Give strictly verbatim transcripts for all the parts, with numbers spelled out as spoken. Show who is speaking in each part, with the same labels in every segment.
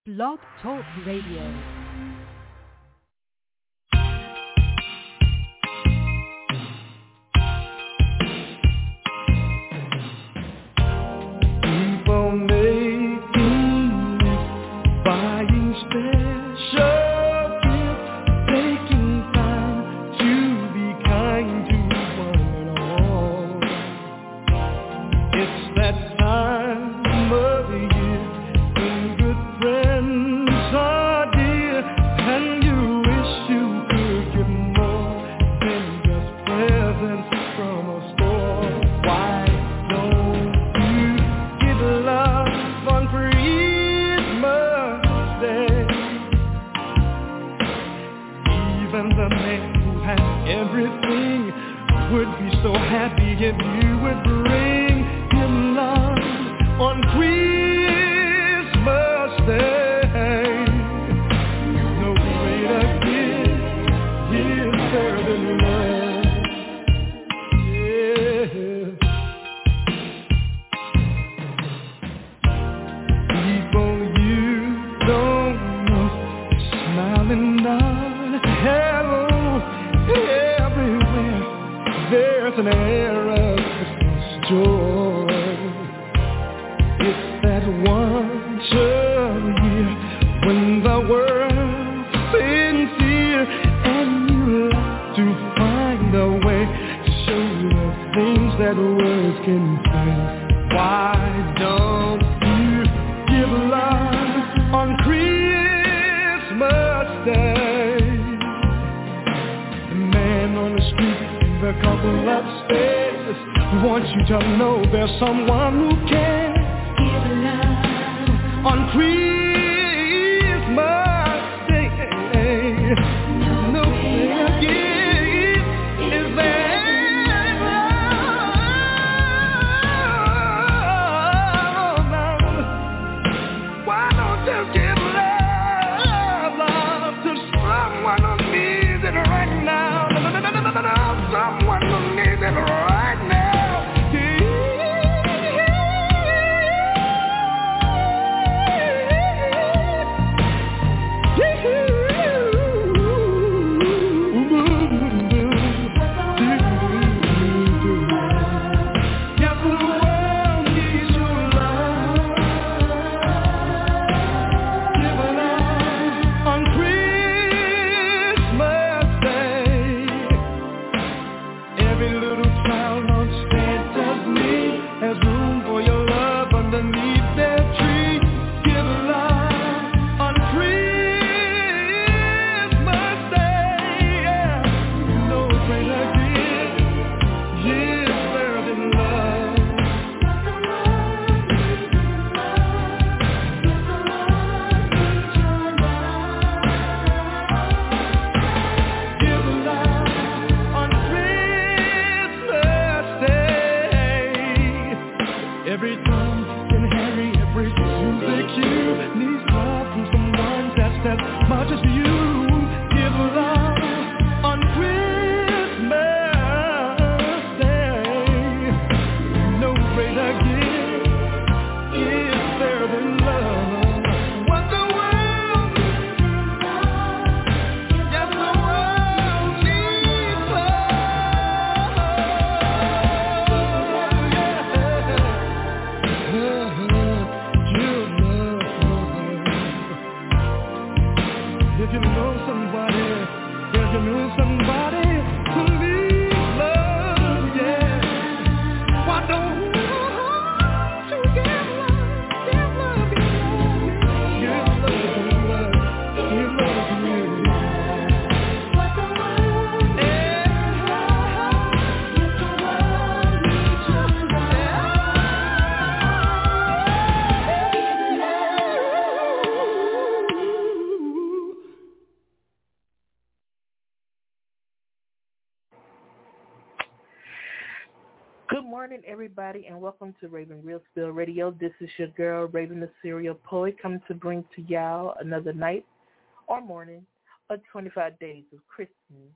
Speaker 1: Blog Talk Radio.
Speaker 2: Everybody, and welcome to Raven Real Spill Radio. This is your girl, Raven the Serial Poet, coming to bring to y'all another night or morning of twenty-five days of Christmas.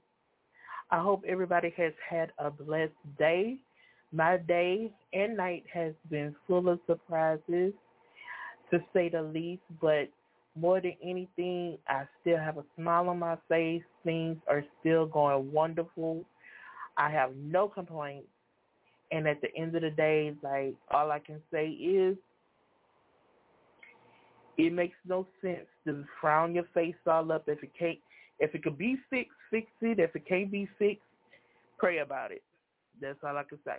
Speaker 2: I hope everybody has had a blessed day. My day and night has been full of surprises, to say the least, but more than anything, I still have a smile on my face. Things are still going wonderful. I have no complaints. And at the end of the day, like, all I can say is it makes no sense to frown your face all up. If it can't, if it could be fixed, fix it. If it can't be fixed, pray about it. That's all I can say.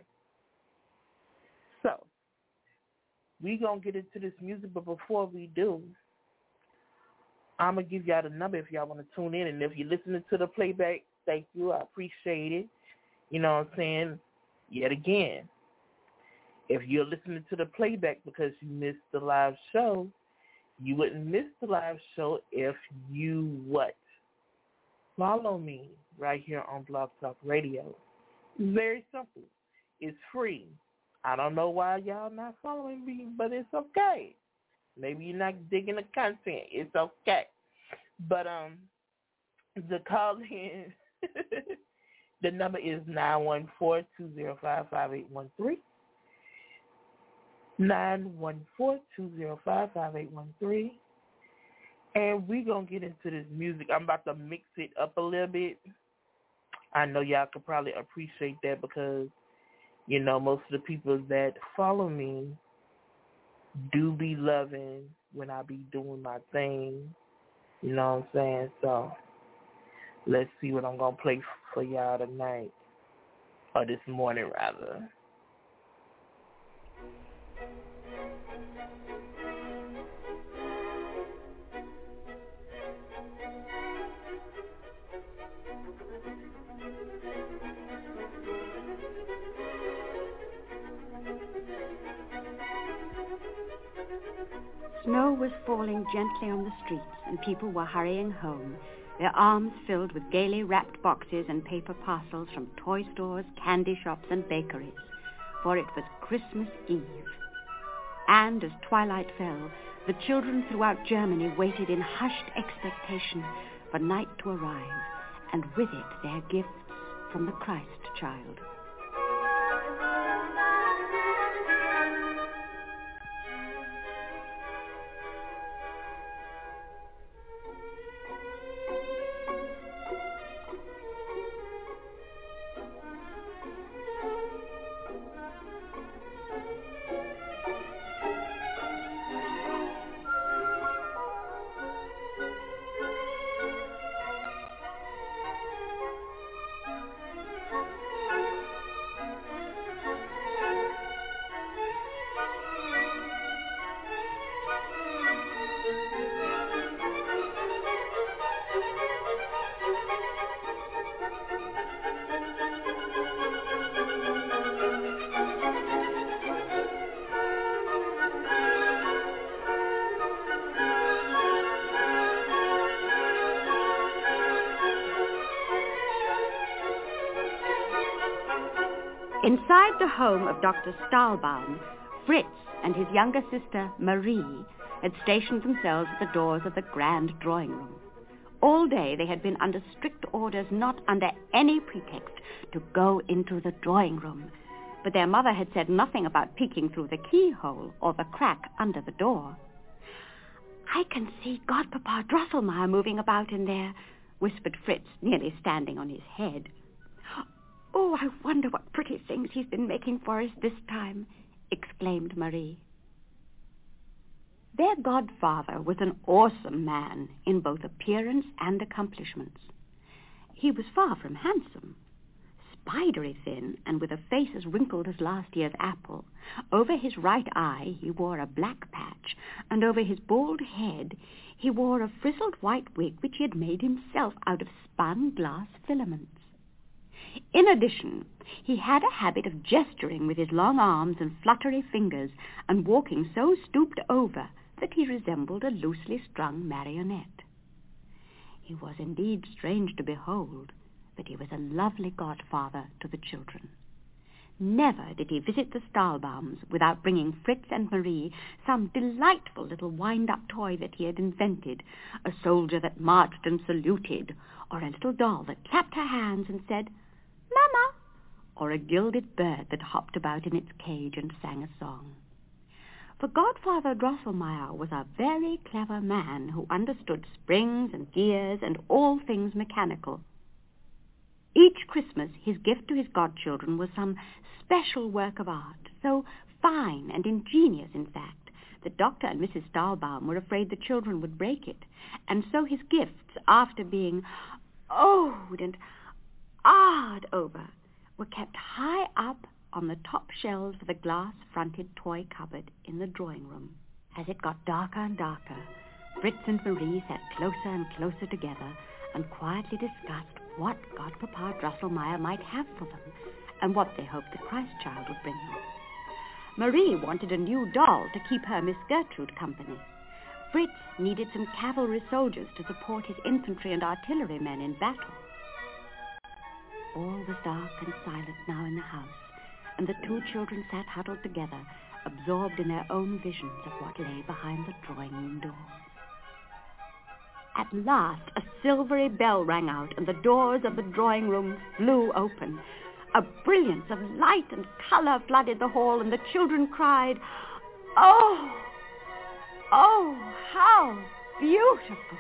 Speaker 2: So, we going to get into this music, but before we do, I'm going to give y'all the number if y'all want to tune in. And if you're listening to the playback, thank you. I appreciate it. You know what I'm saying? Yet again, if you're listening to the playback because you missed the live show, you wouldn't miss the live show if you what? Follow me right here on Blog Talk Radio. Very simple. It's free. I don't know why y'all not following me, but it's okay. Maybe you're not digging the content. It's okay. But um, the call in, the number is nine one four, two zero five, five eight one three. nine one four, two zero five, five eight one three. And we're going to get into this music. I'm about to mix it up a little bit. I know y'all could probably appreciate that because, you know, most of the people that follow me do be loving when I be doing my thing. You know what I'm saying? So let's see what I'm going to play for y'all tonight. Or this morning, rather.
Speaker 1: Snow was falling gently on the streets, and people were hurrying home, their arms filled with gaily wrapped boxes and paper parcels from toy stores, candy shops, and bakeries, for it was Christmas Eve. And as twilight fell, the children throughout Germany waited in hushed expectation for night to arrive, and with it their gifts from the Christ child. Inside the home of Doctor Stahlbaum, Fritz and his younger sister, Marie, had stationed themselves at the doors of the grand drawing room. All day they had been under strict orders not under any pretext to go into the drawing room, but their mother had said nothing about peeking through the keyhole or the crack under the door. "I can see Godpapa Drosselmeyer moving about in there," whispered Fritz, nearly standing on his head. "Oh, I wonder what pretty things he's been making for us this time," exclaimed Marie. Their godfather was an awesome man in both appearance and accomplishments. He was far from handsome. Spidery thin and with a face as wrinkled as last year's apple, over his right eye he wore a black patch, and over his bald head he wore a frizzled white wig which he had made himself out of spun glass filaments. In addition, he had a habit of gesturing with his long arms and fluttery fingers, and walking so stooped over that he resembled a loosely strung marionette. He was indeed strange to behold, but he was a lovely godfather to the children. Never did he visit the Stahlbaums without bringing Fritz and Marie some delightful little wind-up toy that he had invented, a soldier that marched and saluted, or a little doll that clapped her hands and said, "Mama," or a gilded bird that hopped about in its cage and sang a song. For Godfather Drosselmeyer was a very clever man who understood springs and gears and all things mechanical. Each Christmas, his gift to his godchildren was some special work of art, so fine and ingenious, in fact, that Doctor and Missus Stahlbaum were afraid the children would break it, and so his gifts, after being oh'd and ah'd over, were kept high up on the top shelves of the glass-fronted toy cupboard in the drawing room. As it got darker and darker, Fritz and Marie sat closer and closer together and quietly discussed what Godpapa Drosselmeyer might have for them and what they hoped the Christ child would bring them. Marie wanted a new doll to keep her Miss Gertrude company. Fritz needed some cavalry soldiers to support his infantry and artillery men in battle. All was dark and silent now in the house, and the two children sat huddled together, absorbed in their own visions of what lay behind the drawing room door. At last, a silvery bell rang out, and the doors of the drawing room flew open. A brilliance of light and color flooded the hall, and the children cried, "Oh, oh, how beautiful!"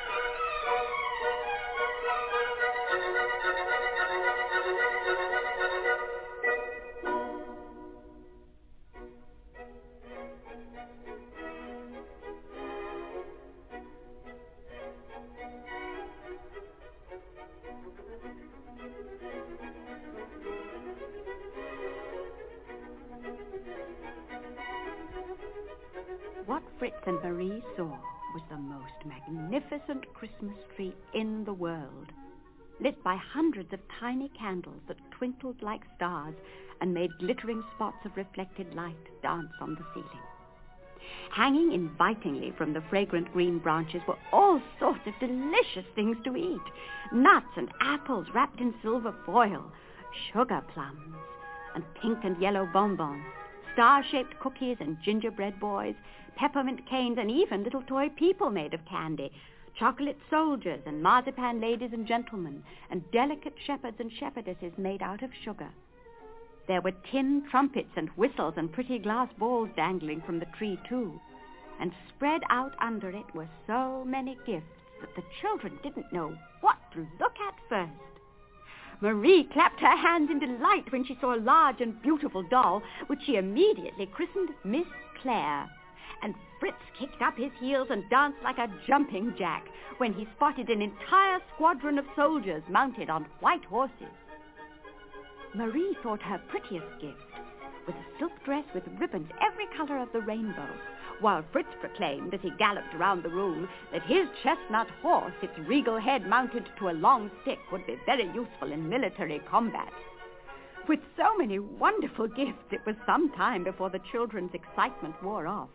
Speaker 1: What Fritz and Marie saw was the most magnificent Christmas tree in the world, lit by hundreds of tiny candles that twinkled like stars and made glittering spots of reflected light dance on the ceiling. Hanging invitingly from the fragrant green branches were all sorts of delicious things to eat. Nuts and apples wrapped in silver foil, sugar plums, and pink and yellow bonbons, star-shaped cookies and gingerbread boys, peppermint canes, and even little toy people made of candy, chocolate soldiers and marzipan ladies and gentlemen, and delicate shepherds and shepherdesses made out of sugar. There were tin trumpets and whistles and pretty glass balls dangling from the tree, too. And spread out under it were so many gifts that the children didn't know what to look at first. Marie clapped her hands in delight when she saw a large and beautiful doll, which she immediately christened Miss Clare. And Fritz kicked up his heels and danced like a jumping jack when he spotted an entire squadron of soldiers mounted on white horses. Marie thought her prettiest gift was a silk dress with ribbons every color of the rainbow, while Fritz proclaimed as he galloped around the room that his chestnut horse, its regal head mounted to a long stick, would be very useful in military combat. With so many wonderful gifts, it was some time before the children's excitement wore off.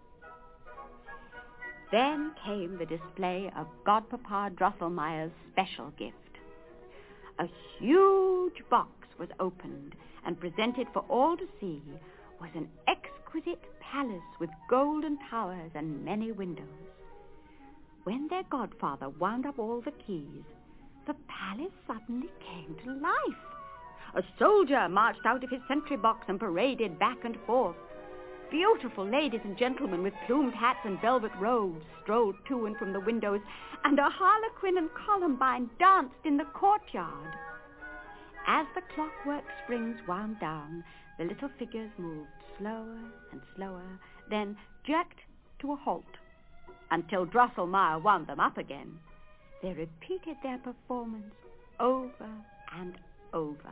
Speaker 1: Then came the display of Godpapa Drosselmeyer's special gift. A huge box was opened, and presented for all to see was an exquisite palace with golden towers and many windows. When their godfather wound up all the keys, the palace suddenly came to life. A soldier marched out of his sentry box and paraded back and forth. Beautiful ladies and gentlemen with plumed hats and velvet robes strolled to and from the windows, and a harlequin and columbine danced in the courtyard. As the clockwork springs wound down, the little figures moved slower and slower, then jerked to a halt, until Drosselmeyer wound them up again. They repeated their performance over and over.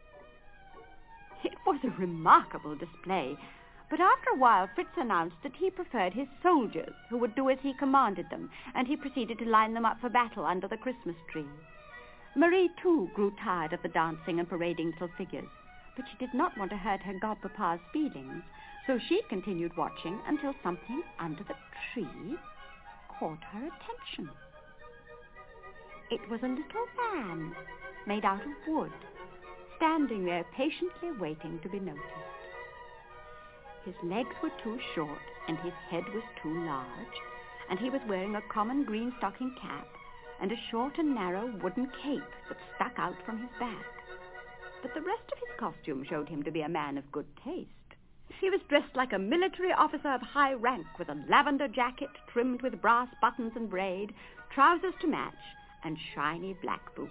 Speaker 1: It was a remarkable display, but after a while Fritz announced that he preferred his soldiers, who would do as he commanded them, and he proceeded to line them up for battle under the Christmas tree. Marie, too, grew tired of the dancing and parading little figures, but she did not want to hurt her godpapa's feelings, so she continued watching until something under the tree caught her attention. It was a little man made out of wood, standing there patiently waiting to be noticed. His legs were too short and his head was too large, and he was wearing a common green stocking cap and a short and narrow wooden cape that stuck out from his back. But the rest of his costume showed him to be a man of good taste. He was dressed like a military officer of high rank, with a lavender jacket trimmed with brass buttons and braid, trousers to match, and shiny black boots.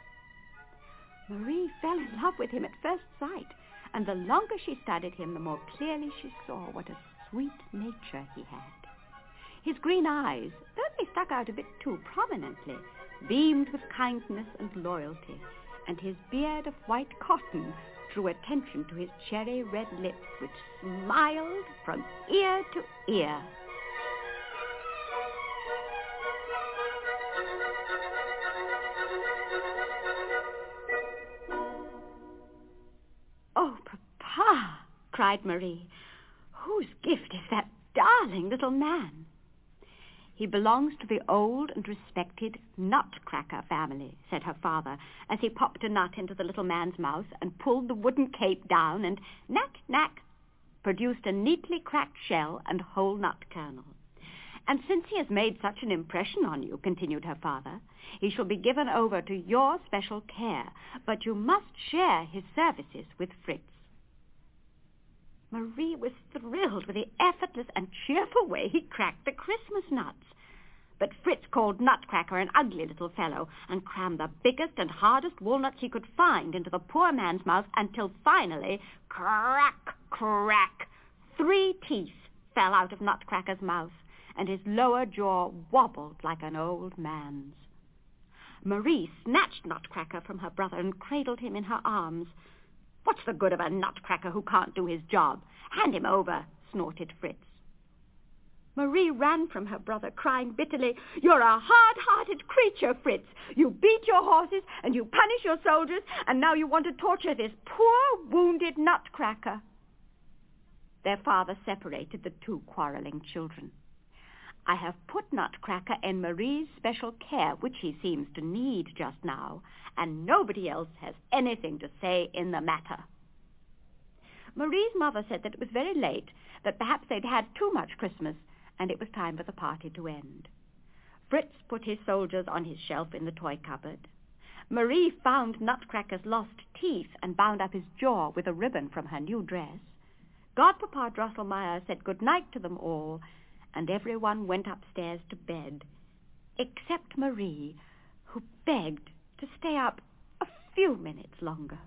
Speaker 1: Marie fell in love with him at first sight, and the longer she studied him, the more clearly she saw what a sweet nature he had. His green eyes, though they stuck out a bit too prominently, beamed with kindness and loyalty, and his beard of white cotton drew attention to his cherry red lips, which smiled from ear to ear. "Oh, Papa," cried Marie, "whose gift is that darling little man?" "He belongs to the old and respected Nutcracker family," said her father, as he popped a nut into the little man's mouth and pulled the wooden cape down and, knack, knack, produced a neatly cracked shell and whole nut kernel. "And since he has made such an impression on you," continued her father, "he shall be given over to your special care, but you must share his services with Fritz." Marie was thrilled with the effortless and cheerful way he cracked the Christmas nuts. But Fritz called Nutcracker an ugly little fellow and crammed the biggest and hardest walnuts he could find into the poor man's mouth until finally, crack, crack, three teeth fell out of Nutcracker's mouth, and his lower jaw wobbled like an old man's. Marie snatched Nutcracker from her brother and cradled him in her arms. "What's the good of a Nutcracker who can't do his job? Hand him over," snorted Fritz. Marie ran from her brother, crying bitterly, "You're a hard-hearted creature, Fritz. You beat your horses and you punish your soldiers, and now you want to torture this poor, wounded Nutcracker." Their father separated the two quarreling children. "I have put Nutcracker in Marie's special care, which he seems to need just now, and nobody else has anything to say in the matter." Marie's mother said that it was very late, that perhaps they'd had too much Christmas, and it was time for the party to end. Fritz put his soldiers on his shelf in the toy cupboard. Marie found Nutcracker's lost teeth and bound up his jaw with a ribbon from her new dress. Godpapa Drosselmeyer said good night to them all, and everyone went upstairs to bed, except Marie, who begged to stay up a few minutes longer.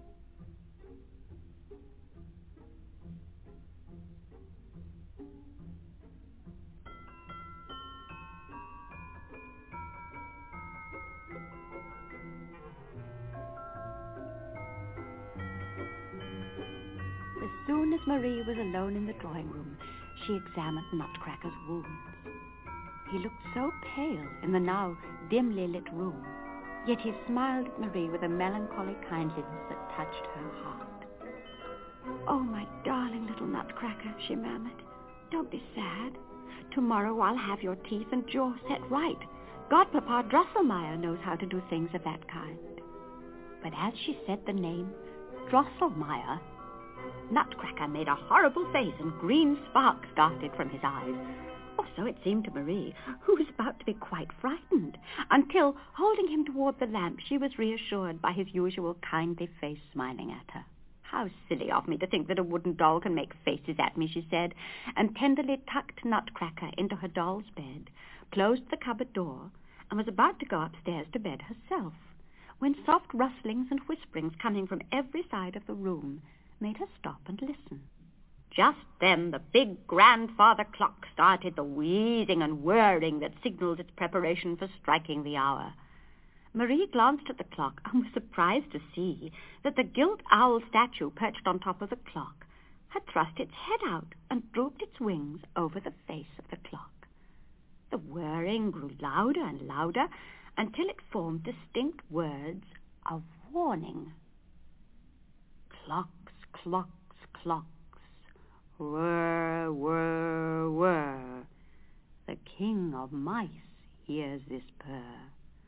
Speaker 1: As soon as Marie was alone in the drawing room, she examined Nutcracker's wounds. He looked so pale in the now dimly lit room, yet he smiled at Marie with a melancholy kindliness that touched her heart. "Oh, my darling little Nutcracker," she murmured, "don't be sad. Tomorrow I'll have your teeth and jaw set right. Godpapa Drosselmeyer knows how to do things of that kind." But as she said the name Drosselmeyer, Nutcracker made a horrible face and green sparks darted from his eyes. Or so it seemed to Marie, who was about to be quite frightened, until, holding him toward the lamp, she was reassured by his usual kindly face smiling at her. "How silly of me to think that a wooden doll can make faces at me," she said, and tenderly tucked Nutcracker into her doll's bed, closed the cupboard door, and was about to go upstairs to bed herself, when soft rustlings and whisperings coming from every side of the room made her stop and listen. Just then the big grandfather clock started the wheezing and whirring that signaled its preparation for striking the hour. Marie glanced at the clock and was surprised to see that the gilt owl statue perched on top of the clock had thrust its head out and drooped its wings over the face of the clock. The whirring grew louder and louder until it formed distinct words of warning. Clocks, clocks, clocks, whir, whir, whir. The king of mice hears this purr.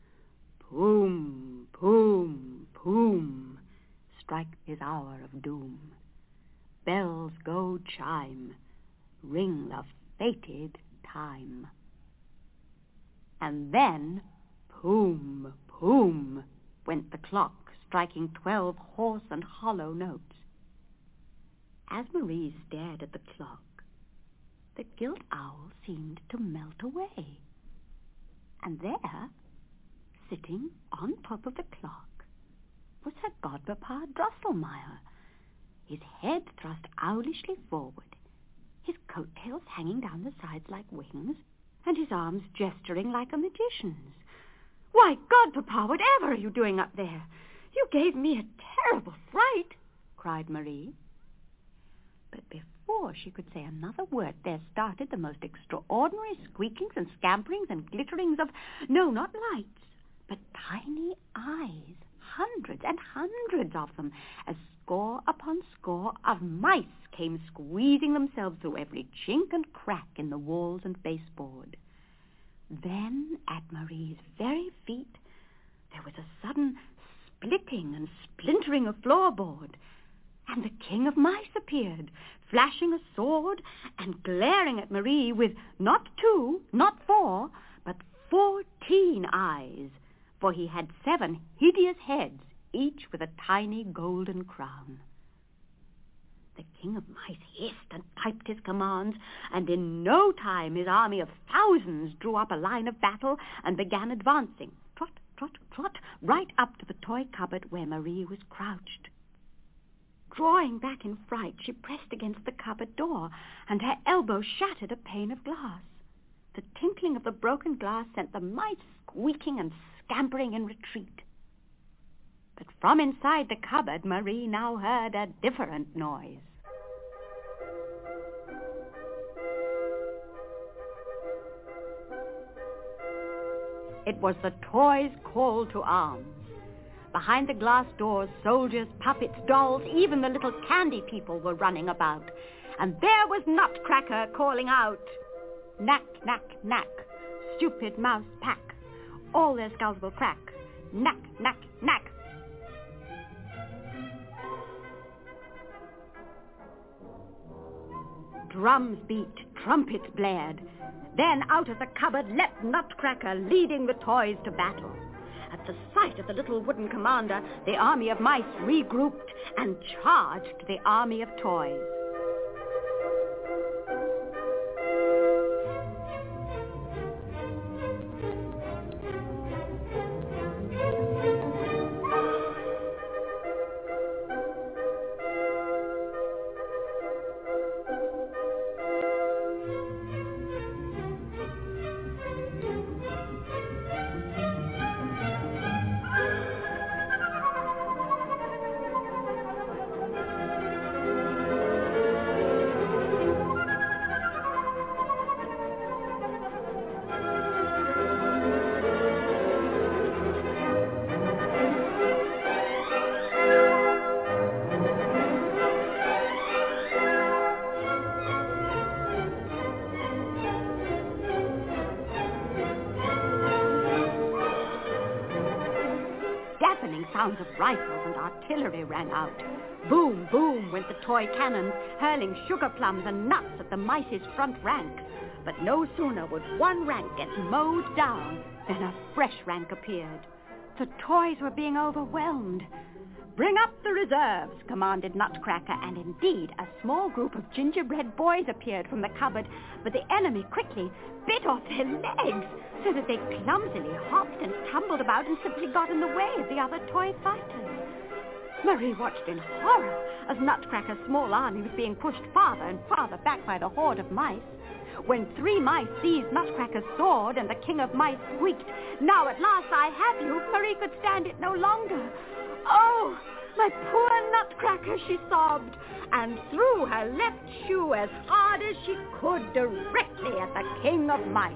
Speaker 1: Poom, poom, poom, strike his hour of doom. Bells go chime, ring the fated time. And then, poom, poom, went the clock, striking twelve hoarse and hollow notes. as Marie stared at the clock, the gilt owl seemed to melt away. And there, sitting on top of the clock, was her godpapa Drosselmeyer, his head thrust owlishly forward, his coat-tails hanging down the sides like wings, and his arms gesturing like a magician's. "Why, godpapa, whatever are you doing up there? You gave me a terrible fright," cried Marie. But before she could say another word, there started the most extraordinary squeakings and scamperings and glitterings of, no, not lights, but tiny eyes, hundreds and hundreds of them, as score upon score of mice came squeezing themselves through every chink and crack in the walls and baseboard. Then, at Marie's very feet, there was a sudden splitting and splintering of floorboard, and the king of mice appeared, flashing a sword and glaring at Marie with not two, not four, but fourteen eyes, for he had seven hideous heads, each with a tiny golden crown. The king of mice hissed and piped his commands, and in no time his army of thousands drew up a line of battle and began advancing, trot, trot, trot, right up to the toy cupboard where Marie was crouched. Drawing back in fright, she pressed against the cupboard door, and her elbow shattered a pane of glass. The tinkling of the broken glass sent the mice squeaking and scampering in retreat. But from inside the cupboard, Marie now heard a different noise. It was the toys' call to arms. Behind the glass doors, soldiers, puppets, dolls, even the little candy people were running about. And there was Nutcracker calling out, "Knack, knack, knack, stupid mouse pack. All their skulls will crack. Knack, knack, knack." Drums beat, trumpets blared. Then out of the cupboard leapt Nutcracker, leading the toys to battle. At the sight of the little wooden commander, the army of mice regrouped and charged the army of toys. Sounds of rifles and artillery rang out. Boom, boom went the toy cannons, hurling sugar plums and nuts at the mice's front rank. But no sooner would one rank get mowed down than a fresh rank appeared. The toys were being overwhelmed. "Bring up the reserves," commanded Nutcracker, and indeed a small group of gingerbread boys appeared from the cupboard, but the enemy quickly bit off their legs, so that they clumsily hopped and tumbled about and simply got in the way of the other toy fighters. Marie watched in horror as Nutcracker's small army was being pushed farther and farther back by the horde of mice. When three mice seized Nutcracker's sword and the king of mice squeaked, "Now at last I have you," Marie could stand it no longer. "Oh, my poor Nutcracker," she sobbed, and threw her left shoe as hard as she could directly at the king of mice.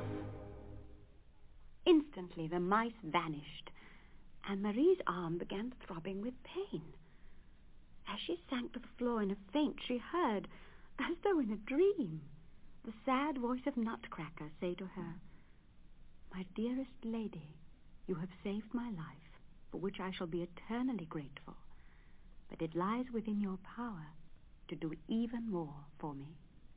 Speaker 1: Instantly the mice vanished, and Marie's arm began throbbing with pain. As she sank to the floor in a faint, she heard, as though in a dream, the sad voice of Nutcracker say to her, "My dearest lady, you have saved my life, for which I shall be eternally grateful, but it lies within your power to do even more for me."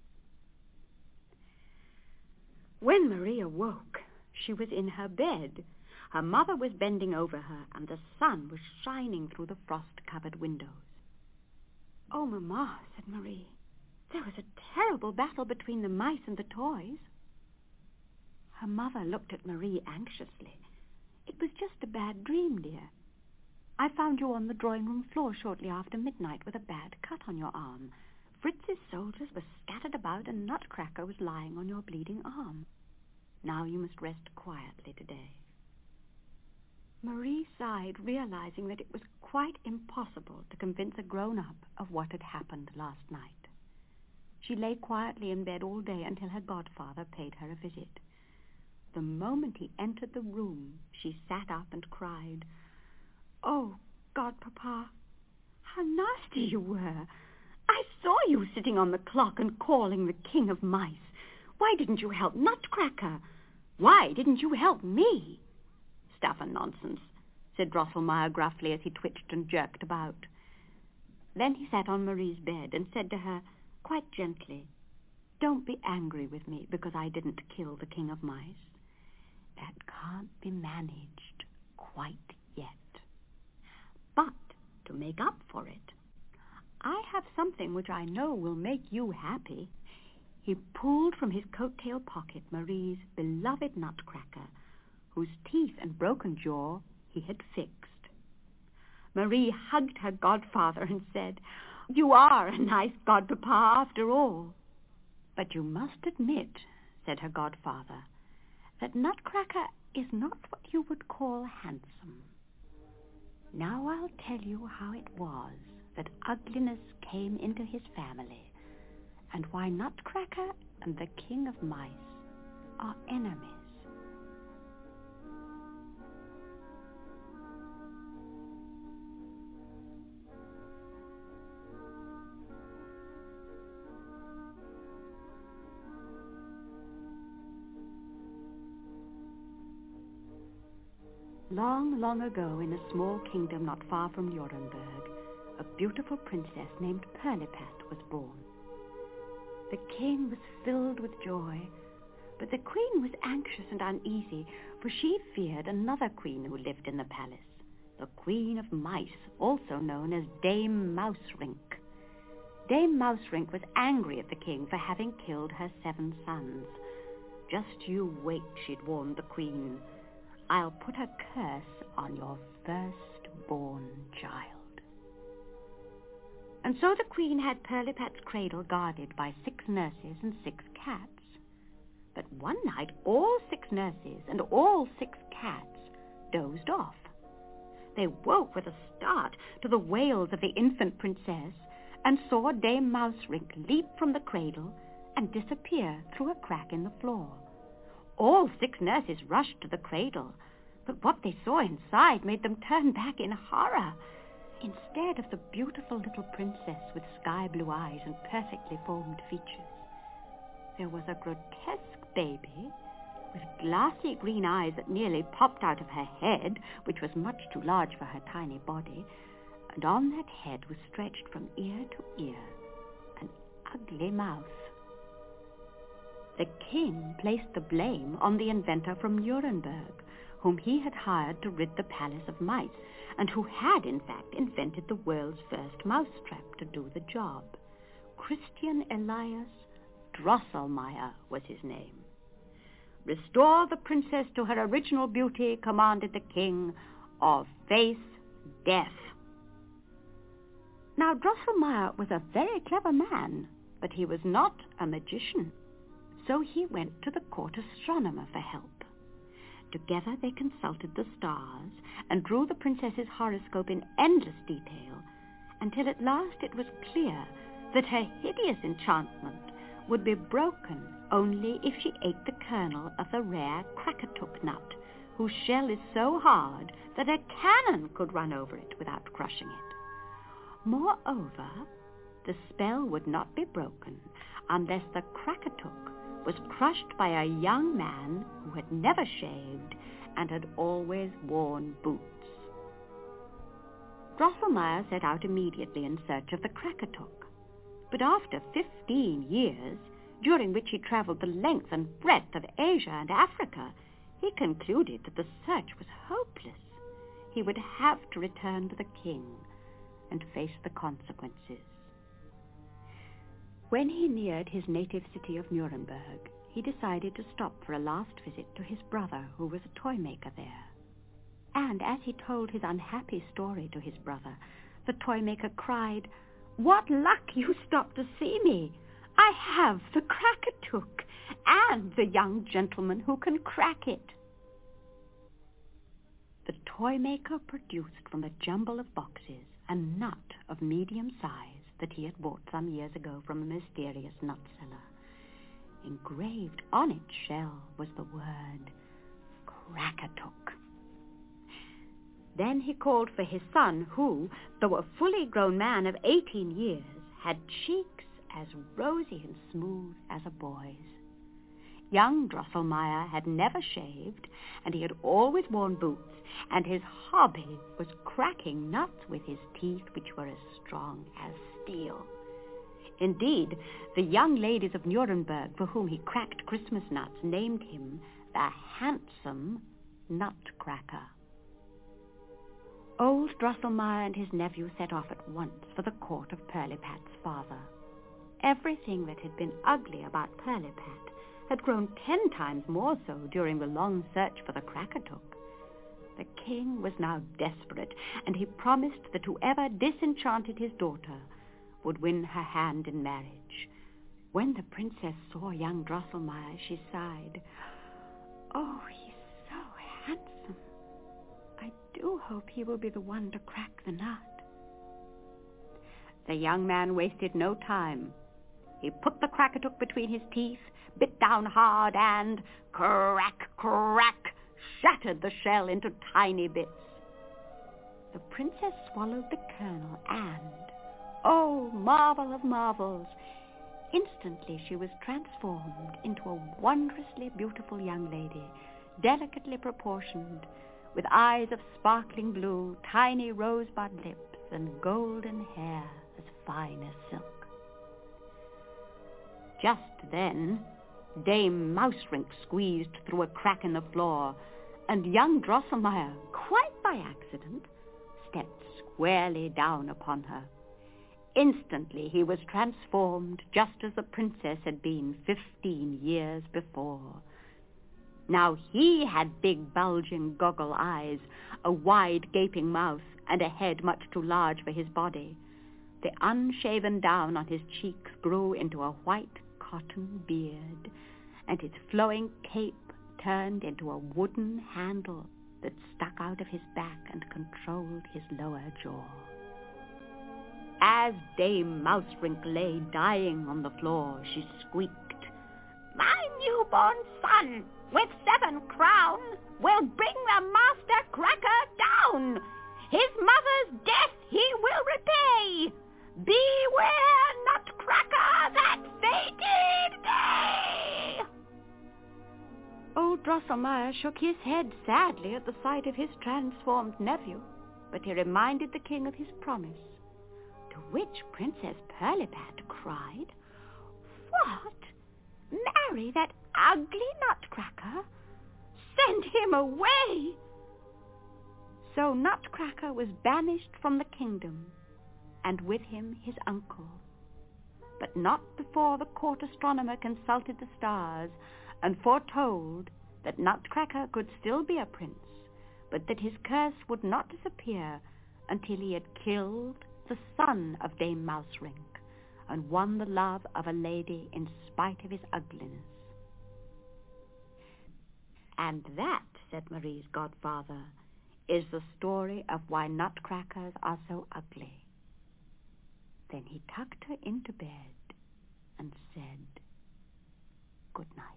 Speaker 1: When Marie awoke, she was in her bed. Her mother was bending over her, and the sun was shining through the frost-covered windows. Oh, Mamma, said Marie, there was a terrible battle between the mice and the toys. Her mother looked at Marie anxiously. It was just a bad dream, dear. I found you on the drawing-room floor shortly after midnight with a bad cut on your arm. Fritz's soldiers were scattered about and Nutcracker was lying on your bleeding arm. Now you must rest quietly today. Marie sighed, realizing that it was quite impossible to convince a grown-up of what had happened last night. She lay quietly in bed all day until her godfather paid her a visit. The moment he entered the room, she sat up and cried, "Oh, Godpapa, how nasty you were! I saw you sitting on the clock and calling the king of mice. Why didn't you help Nutcracker? Why didn't you help me?" "Stuff and nonsense," said Drosselmeyer gruffly as he twitched and jerked about. Then he sat on Marie's bed and said to her, quite gently, "Don't be angry with me because I didn't kill the king of mice. That can't be managed quite yet. But to make up for it, I have something which I know will make you happy." He pulled from his coat-tail pocket Marie's beloved Nutcracker, whose teeth and broken jaw he had fixed. Marie hugged her godfather and said, "You are a nice godpapa after all." "But you must admit," said her godfather, "that Nutcracker is not what you would call handsome. Now I'll tell you how it was that ugliness came into his family, and why Nutcracker and the king of mice are enemies. Long, long ago, in a small kingdom not far from Nuremberg, a beautiful princess named Pirlipat was born. The king was filled with joy, but the queen was anxious and uneasy, for she feared another queen who lived in the palace, the Queen of Mice, also known as Dame Mouserink. Dame Mouserink was angry at the king for having killed her seven sons. "Just you wait," she'd warned the queen. "I'll put a curse on your firstborn child." And so the queen had Pirlipat's cradle guarded by six nurses and six cats. But one night all six nurses and all six cats dozed off. They woke with a start to the wails of the infant princess and saw Dame Mouserink leap from the cradle and disappear through a crack in the floor. All six nurses rushed to the cradle, but what they saw inside made them turn back in horror. Instead of the beautiful little princess with sky-blue eyes and perfectly formed features, there was a grotesque baby with glassy green eyes that nearly popped out of her head, which was much too large for her tiny body, and on that head was stretched from ear to ear an ugly mouth. The king placed the blame on the inventor from Nuremberg, whom he had hired to rid the palace of mice, and who had, in fact, invented the world's first mousetrap to do the job. Christian Elias Drosselmeyer was his name. "Restore the princess to her original beauty," commanded the king, "or face death." Now, Drosselmeyer was a very clever man, but he was not a magician. So he went to the court astronomer for help. Together they consulted the stars and drew the princess's horoscope in endless detail, until at last it was clear that her hideous enchantment would be broken only if she ate the kernel of the rare Krakatuk nut, whose shell is so hard that a cannon could run over it without crushing it. Moreover, the spell would not be broken unless the Krakatuk was crushed by a young man who had never shaved and had always worn boots. Drosselmeyer set out immediately in search of the Krakatuk, but after fifteen years, during which he traveled the length and breadth of Asia and Africa, he concluded that the search was hopeless. He would have to return to the king and face the consequences. When he neared his native city of Nuremberg, he decided to stop for a last visit to his brother, who was a toy maker there. And as he told his unhappy story to his brother, the toy maker cried, "What luck you stopped to see me! I have the Krakatuk, and the young gentleman who can crack it." The toy maker produced from a jumble of boxes a nut of medium size that he had bought some years ago from a mysterious nut seller. Engraved on its shell was the word Krakatuk. Then he called for his son, who, though a fully grown man of eighteen years, had cheeks as rosy and smooth as a boy's. Young Drosselmeyer had never shaved, and he had always worn boots, and his hobby was cracking nuts with his teeth, which were as strong as steel. Indeed, the young ladies of Nuremberg, for whom he cracked Christmas nuts, named him the handsome Nutcracker. Old Drosselmeyer and his nephew set off at once for the court of Pirlipat's father. Everything that had been ugly about Pirlipat had grown ten times more so during the long search for the Krakatuk. The king was now desperate, and he promised that whoever disenchanted his daughter would win her hand in marriage. When the princess saw young Drosselmeyer, she sighed, "Oh, he's so handsome. I do hope he will be the one to crack the nut." The young man wasted no time. He put the Krakatuk between his teeth, bit down hard, and crack, crack, shattered the shell into tiny bits. The princess swallowed the kernel and, oh, marvel of marvels, instantly she was transformed into a wondrously beautiful young lady, delicately proportioned, with eyes of sparkling blue, tiny rosebud lips, and golden hair as fine as silk. Just then, Dame Mouserink squeezed through a crack in the floor, and young Drosselmeyer, quite by accident, stepped squarely down upon her. Instantly he was transformed, just as the princess had been fifteen years before. Now he had big bulging goggle eyes, a wide gaping mouth, and a head much too large for his body. The unshaven down on his cheeks grew into a white cotton beard, and his flowing cape turned into a wooden handle that stuck out of his back and controlled his lower jaw. As Dame Mouserink lay dying on the floor, she squeaked, "My newborn son, with seven crowns, will bring the Master Cracker down. His mother's death he will repay. Beware, Nutcracker, that fated day!" Old Drosselmeyer shook his head sadly at the sight of his transformed nephew, but he reminded the king of his promise, to which Princess Pirlipat cried, "What? Marry that ugly Nutcracker? Send him away!" So Nutcracker was banished from the kingdom, and with him his uncle. But not before the court astronomer consulted the stars and foretold that Nutcracker could still be a prince, but that his curse would not disappear until he had killed the son of Dame Mouserink and won the love of a lady in spite of his ugliness. And that, said Marie's godfather, is the story of why nutcrackers are so ugly. Then he tucked her into bed and said, "Good night."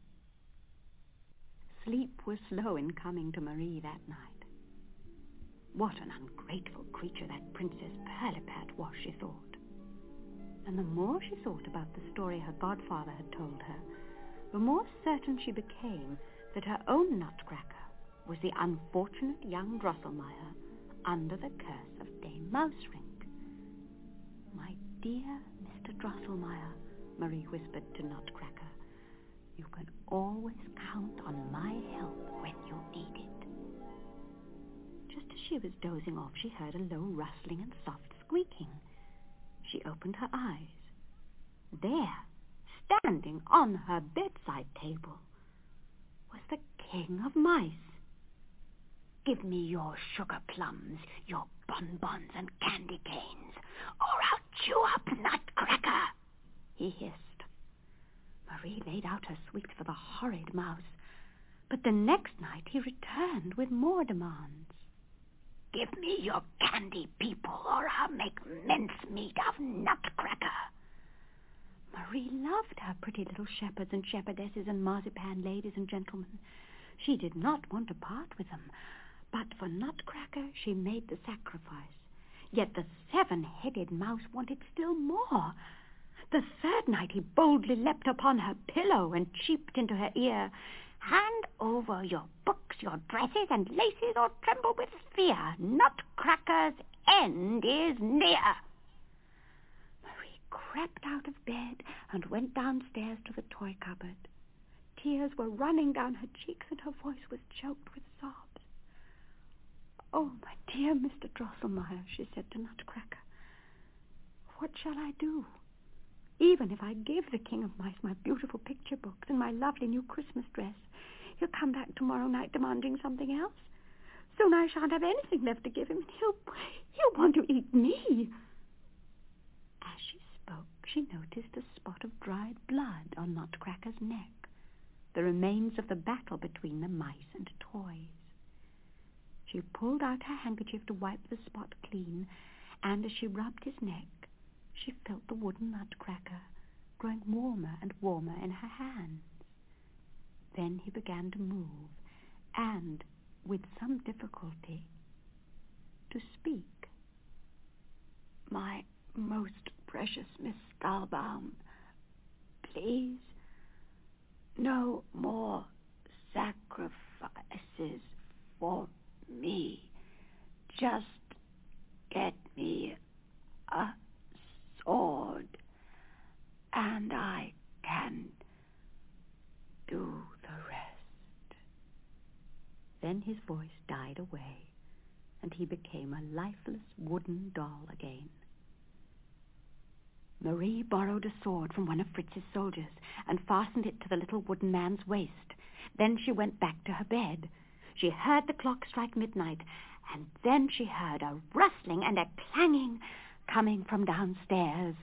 Speaker 1: Sleep was slow in coming to Marie that night. What an ungrateful creature that Princess Pirlipat was, she thought. And the more she thought about the story her godfather had told her, the more certain she became that her own nutcracker was the unfortunate young Drosselmeyer under the curse of Dame Mouserink. "My dear Mister Drosselmeyer," Marie whispered to Nutcracker, "you can always count on my help when you need it." Just as she was dozing off, she heard a low rustling and soft squeaking. She opened her eyes. There, standing on her bedside table, was the King of Mice. "Give me your sugar plums, your bonbons and candy canes, or I'll chew up Nutcracker," he hissed. Marie laid out her sweets for the horrid mouse, but the next night he returned with more demands. "Give me your candy, people, or I'll make mincemeat of Nutcracker." Marie loved her pretty little shepherds and shepherdesses and marzipan ladies and gentlemen. She did not want to part with them, but for Nutcracker she made the sacrifice. Yet the seven-headed mouse wanted still more. The third night he boldly leapt upon her pillow and cheeped into her ear. "Hand over your books, your dresses and laces, or tremble with fear. Nutcracker's end is near." Marie crept out of bed and went downstairs to the toy cupboard. Tears were running down her cheeks and her voice was choked with sobs. "Oh, my dear Mister Drosselmeyer," she said to Nutcracker, "what shall I do? Even if I give the King of Mice my beautiful picture books and my lovely new Christmas dress, he'll come back tomorrow night demanding something else. Soon I shan't have anything left to give him, and he'll, he'll want to eat me." As she spoke, she noticed a spot of dried blood on Nutcracker's neck, the remains of the battle between the mice and toys. She pulled out her handkerchief to wipe the spot clean, and as she rubbed his neck, she felt the wooden Nutcracker growing warmer and warmer in her hands. Then he began to move, and, with some difficulty, to speak. "My most precious Miss Stahlbaum, please, no more sacrifices for me. Just get me a sword, and I can do the rest." Then his voice died away, and he became a lifeless wooden doll again. Marie borrowed a sword from one of Fritz's soldiers and fastened it to the little wooden man's waist. Then she went back to her bed. She heard the clock strike midnight, and then she heard a rustling and a clanging coming from downstairs.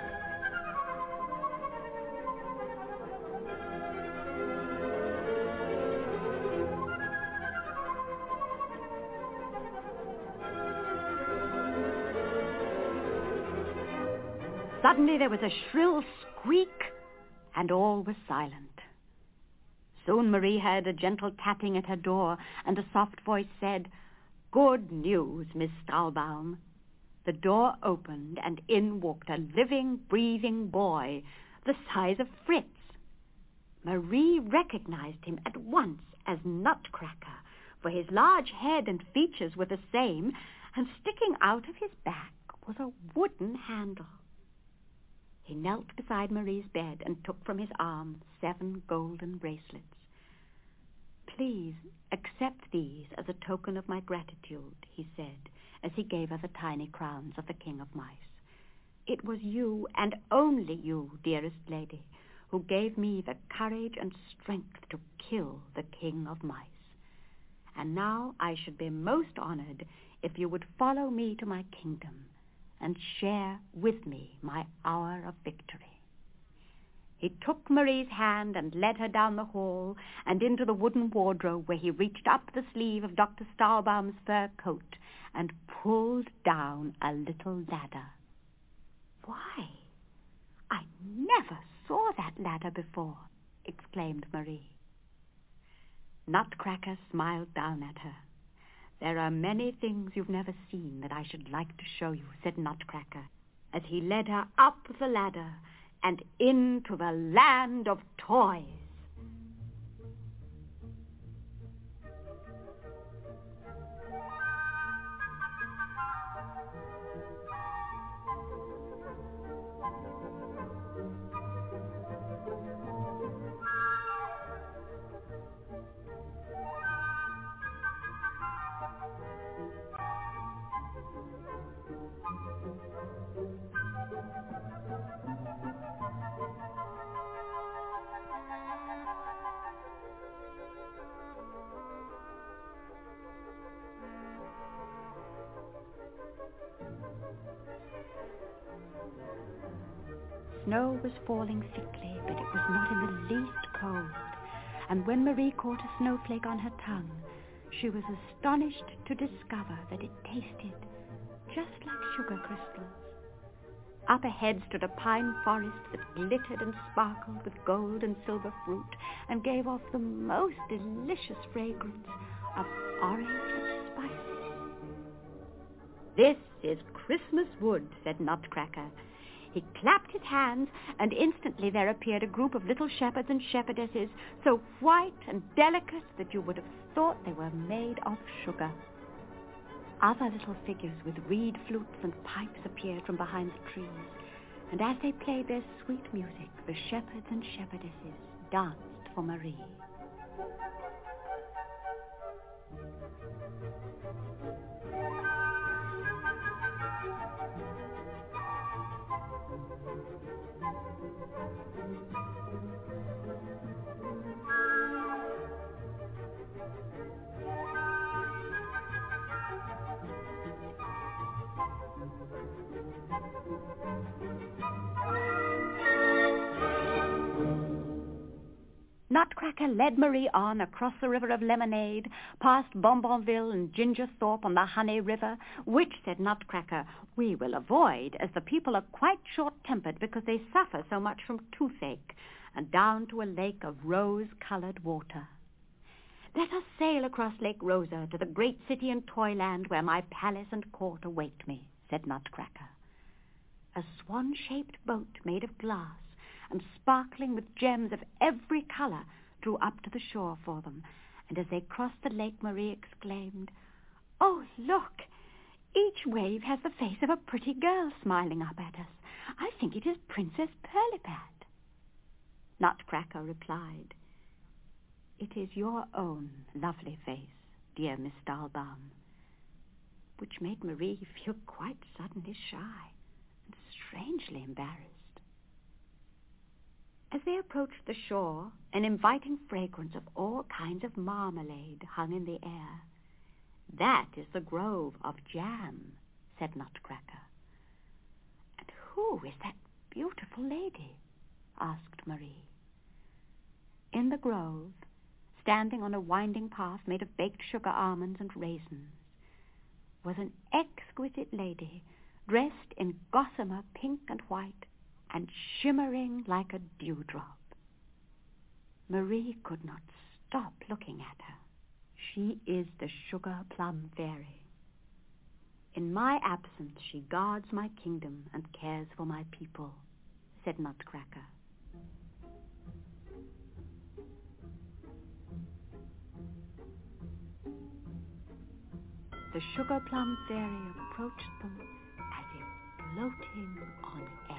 Speaker 1: Suddenly there was a shrill squeak, and all was silent. Soon Marie heard a gentle tapping at her door, and a soft voice said, "Good news, Miss Stahlbaum." The door opened, and in walked a living, breathing boy, the size of Fritz. Marie recognized him at once as Nutcracker, for his large head and features were the same, and sticking out of his back was a wooden handle. He knelt beside Marie's bed and took from his arm seven golden bracelets. "Please accept these as a token of my gratitude," he said, as he gave her the tiny crowns of the King of Mice. "It was you, and only you, dearest lady, who gave me the courage and strength to kill the King of Mice. And now I should be most honored if you would follow me to my kingdom and share with me my hour of victory." He took Marie's hand and led her down the hall and into the wooden wardrobe, where he reached up the sleeve of Doctor Stahlbaum's fur coat and pulled down a little ladder. "Why, I never saw that ladder before," exclaimed Marie. Nutcracker smiled down at her. "There are many things you've never seen that I should like to show you," said Nutcracker, as he led her up the ladder and into the land of toys. snow was falling thickly, but it was not in the least cold. And when Marie caught a snowflake on her tongue, she was astonished to discover that it tasted just like sugar crystals. Up ahead stood a pine forest that glittered and sparkled with gold and silver fruit and gave off the most delicious fragrance of orange and spices. "This is Christmas wood," said Nutcracker. He clapped his hands, and instantly there appeared a group of little shepherds and shepherdesses, so white and delicate that you would have thought they were made of sugar. Other little figures with reed flutes and pipes appeared from behind the trees, and as they played their sweet music, the shepherds and shepherdesses danced for Marie. Nutcracker led Marie on across the River of Lemonade, past Bonbonville and Gingerthorpe on the Honey River, which, said Nutcracker, we will avoid, as the people are quite short-tempered because they suffer so much from toothache, and down to a lake of rose-colored water. "Let us sail across Lake Rosa to the great city in Toyland where my palace and court await me," said Nutcracker. A swan-shaped boat made of glass and sparkling with gems of every color drew up to the shore for them, and as they crossed the lake, Marie exclaimed, "Oh, look! Each wave has the face of a pretty girl smiling up at us. I think it is Princess Pirlipat." Nutcracker replied, "It is your own lovely face, dear Miss Stahlbaum," which made Marie feel quite suddenly shy and strangely embarrassed. As they approached the shore, an inviting fragrance of all kinds of marmalade hung in the air. "That is the Grove of Jam," said Nutcracker. "And who is that beautiful lady?" asked Marie. In the grove, standing on a winding path made of baked sugar almonds and raisins, was an exquisite lady dressed in gossamer pink and white, and shimmering like a dewdrop. Marie could not stop looking at her. "She is the Sugar Plum Fairy. In my absence she guards my kingdom and cares for my people," said Nutcracker. The Sugar Plum Fairy approached them as if floating on air.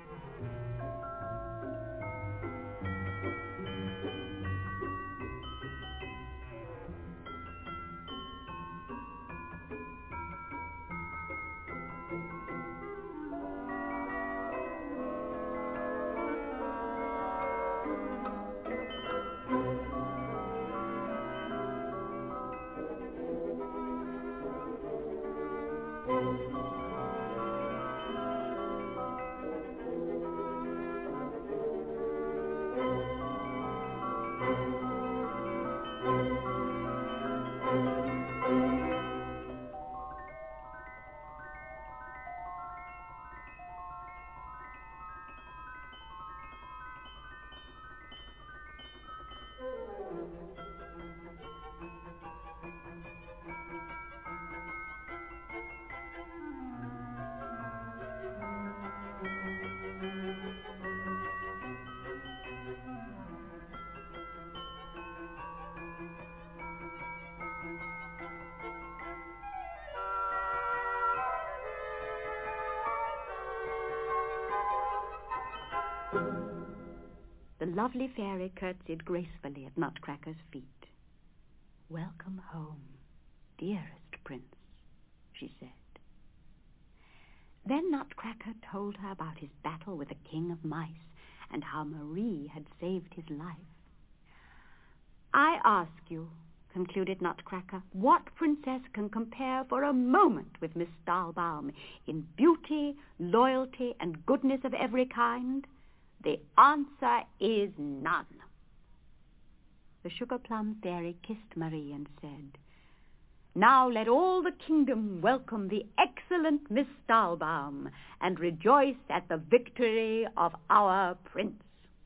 Speaker 1: The lovely fairy curtsied gracefully at Nutcracker's feet. "Welcome home, dearest prince," she said. Then Nutcracker told her about his battle with the King of Mice and how Marie had saved his life. "I ask you," concluded Nutcracker, "what princess can compare for a moment with Miss Stahlbaum in beauty, loyalty, and goodness of every kind? The answer is none. The Sugar Plum Fairy kissed Marie and said, Now let all the kingdom welcome the excellent Miss Stahlbaum and rejoice at the victory of our prince.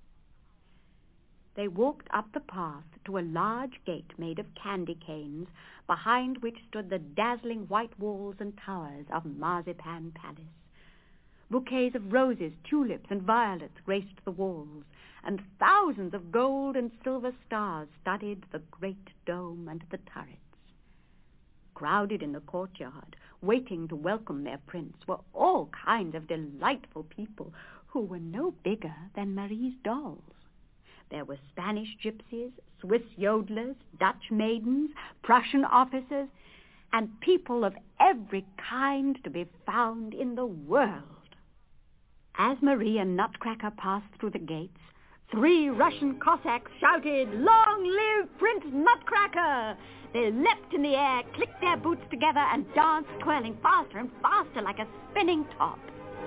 Speaker 1: They walked up the path to a large gate made of candy canes, behind which stood the dazzling white walls and towers of Marzipan Palace. Bouquets of roses, tulips, and violets graced the walls, and thousands of gold and silver stars studded the great dome and the turrets. Crowded in the courtyard, waiting to welcome their prince, were all kinds of delightful people who were no bigger than Marie's dolls. There were Spanish gypsies, Swiss yodelers, Dutch maidens, Prussian officers, and people of every kind to be found in the world. As Marie and Nutcracker passed through the gates, three Russian Cossacks shouted, Long live Prince Nutcracker! They leapt in the air, clicked their boots together, and danced, twirling faster and faster like a spinning top.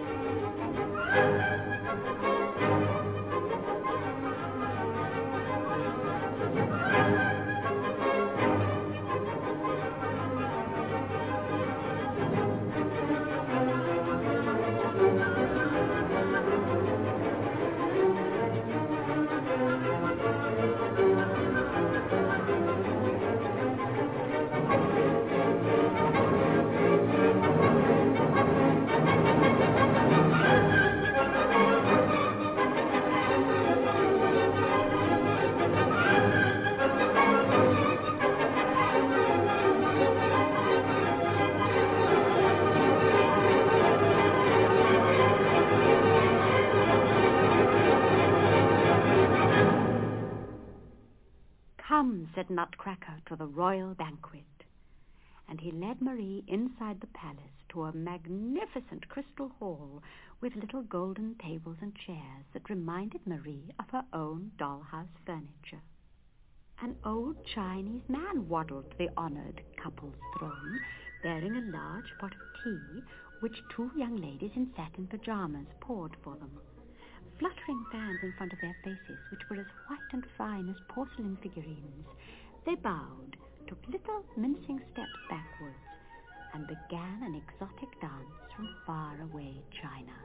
Speaker 1: Come, said Nutcracker, to the royal banquet. And he led Marie inside the palace to a magnificent crystal hall with little golden tables and chairs that reminded Marie of her own dollhouse furniture. An old Chinese man waddled to the honored couple's throne, bearing a large pot of tea, which two young ladies in satin pajamas poured for them. Fluttering fans in front of their faces, which were as white and fine as porcelain figurines, they bowed, took little mincing steps backwards, and began an exotic dance from far-away China.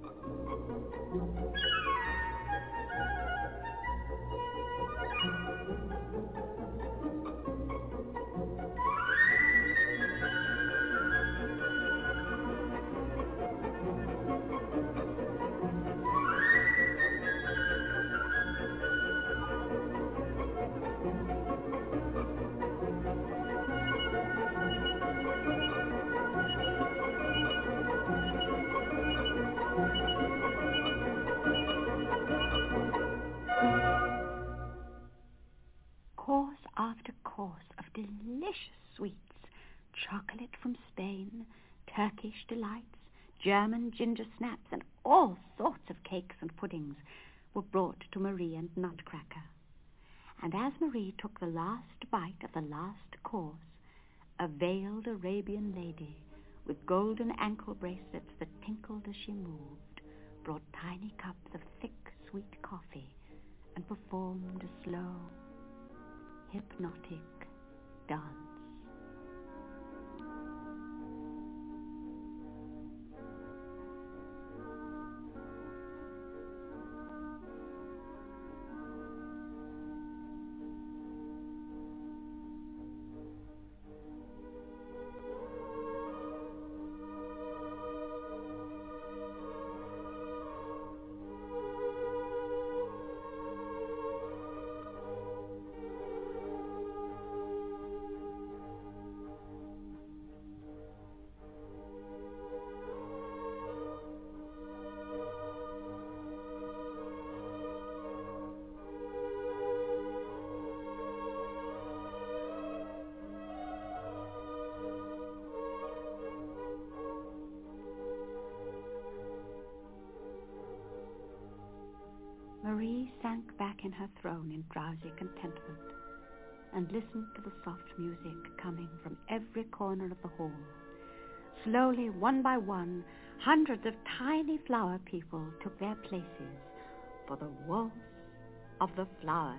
Speaker 1: Course after course of delicious sweets, chocolate from Spain, Turkish delights, German ginger snaps, and all sorts of cakes and puddings were brought to Marie and Nutcracker. And as Marie took the last bite of the last course, a veiled Arabian lady with golden ankle bracelets that tinkled as she moved brought tiny cups of thick, sweet coffee and performed a slow, hypnotic dance. Marie sank back in her throne in drowsy contentment and listened to the soft music coming from every corner of the hall. Slowly, one by one, hundreds of tiny flower people took their places, for the waltz of the flowers.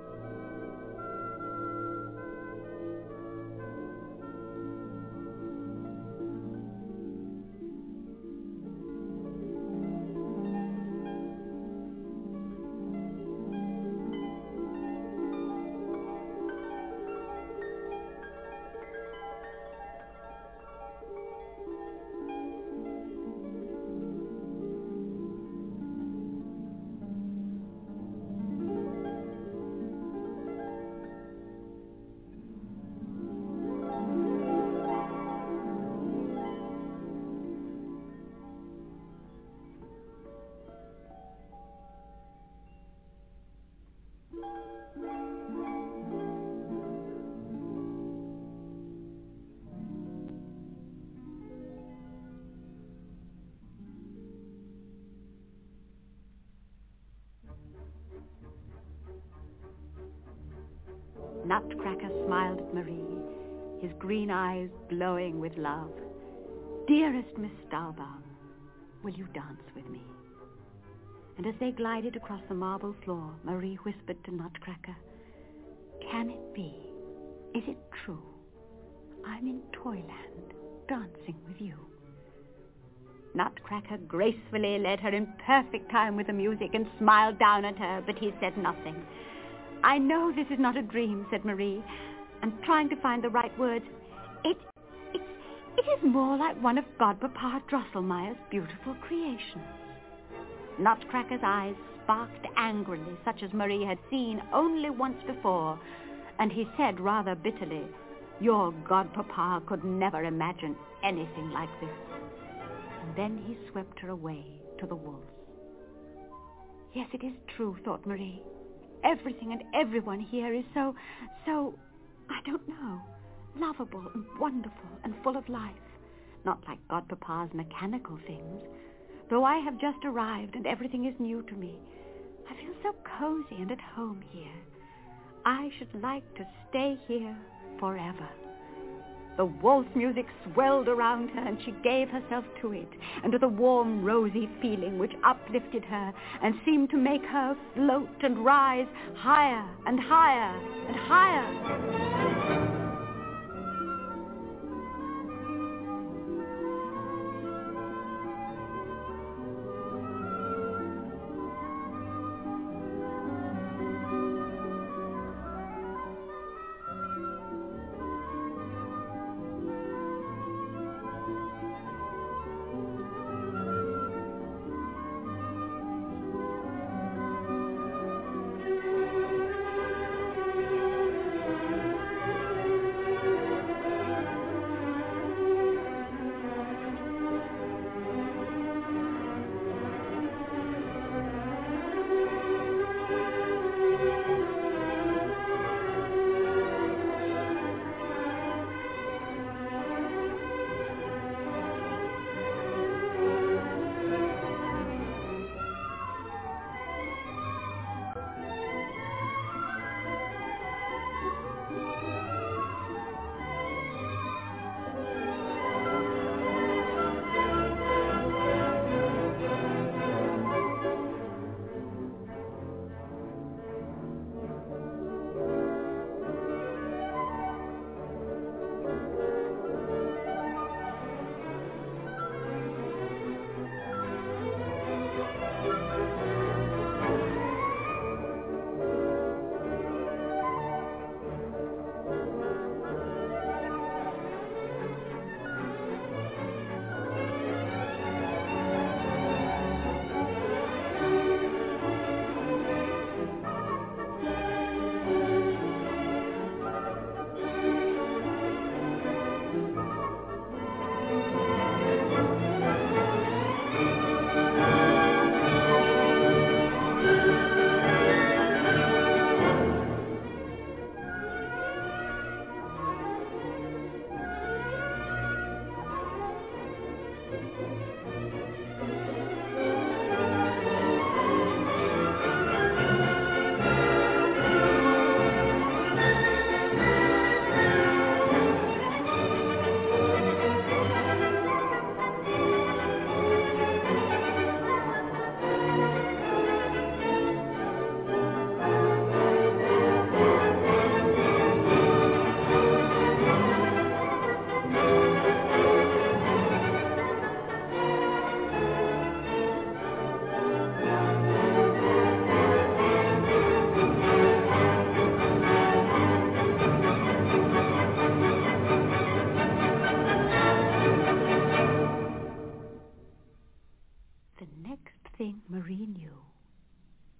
Speaker 1: Nutcracker smiled at Marie, his green eyes glowing with love. "Dearest Miss Stahlbaum, will you dance with me?" And as they glided across the marble floor, Marie whispered to Nutcracker, "Can it be? Is it true? I'm in Toyland, dancing with you." Nutcracker gracefully led her in perfect time with the music and smiled down at her, but he said nothing. "I know this is not a dream," said Marie, and trying to find the right words, It, it, it is more like one of Godpapa Drosselmeyer's beautiful creations." Nutcracker's eyes sparked angrily, such as Marie had seen only once before, and he said rather bitterly, "Your Godpapa could never imagine anything like this." And then he swept her away to the waltz. "Yes, it is true," thought Marie. "Everything and everyone here is so, so, I don't know, lovable and wonderful and full of life. Not like Godpapa's mechanical things. Though I have just arrived and everything is new to me, I feel so cozy and at home here. I should like to stay here forever." The waltz music swelled around her, and she gave herself to it, and with a warm, rosy feeling which uplifted her and seemed to make her float and rise higher and higher and higher.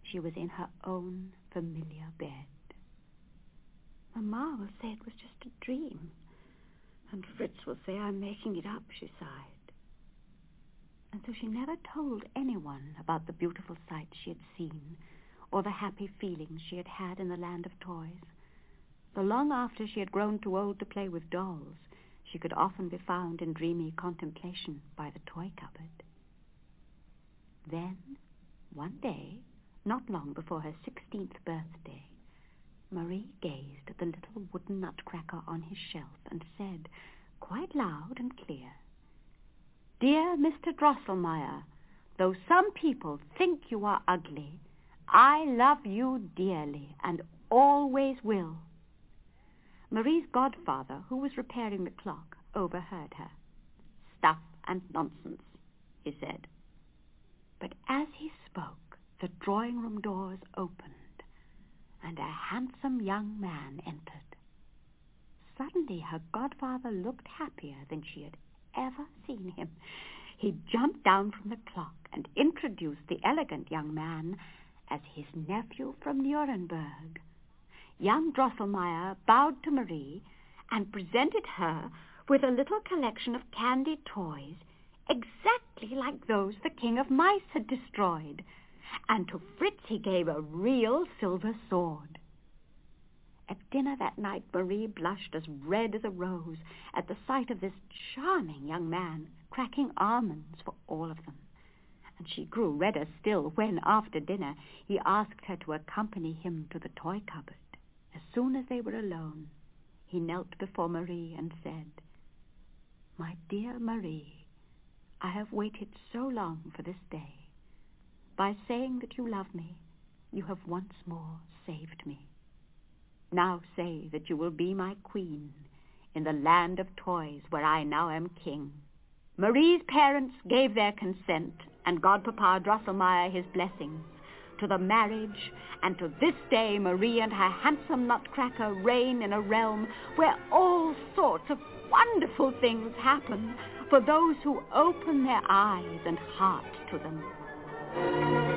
Speaker 1: she was in her own familiar bed. Mamma will say it was just a dream, and Fritz will say I'm making it up, she sighed. And so she never told anyone about the beautiful sights she had seen or the happy feelings she had had in the land of toys. So long after she had grown too old to play with dolls, she could often be found in dreamy contemplation by the toy cupboard. Then, one day, not long before her sixteenth birthday, Marie gazed at the little wooden nutcracker on his shelf and said, quite loud and clear, "Dear Mister Drosselmeyer, though some people think you are ugly, I love you dearly and always will." Marie's godfather, who was repairing the clock, overheard her. "Stuff and nonsense," he said. But as he spoke, the drawing-room doors opened, and a handsome young man entered. Suddenly her godfather looked happier than she had ever seen him. He jumped down from the clock and introduced the elegant young man as his nephew from Nuremberg. Young Drosselmeyer bowed to Marie and presented her with a little collection of candy toys exactly like those the King of Mice had destroyed. And to Fritz he gave a real silver sword. At dinner that night, Marie blushed as red as a rose at the sight of this charming young man cracking almonds for all of them. And she grew redder still when, after dinner, he asked her to accompany him to the toy cupboard. As soon as they were alone, he knelt before Marie and said, "My dear Marie, I have waited so long for this day. By saying that you love me, you have once more saved me. Now say that you will be my queen in the land of toys where I now am king." Marie's parents gave their consent, and Godpapa Drosselmeyer his blessings, to the marriage, and to this day Marie and her handsome nutcracker reign in a realm where all sorts of wonderful things happen for those who open their eyes and heart to them.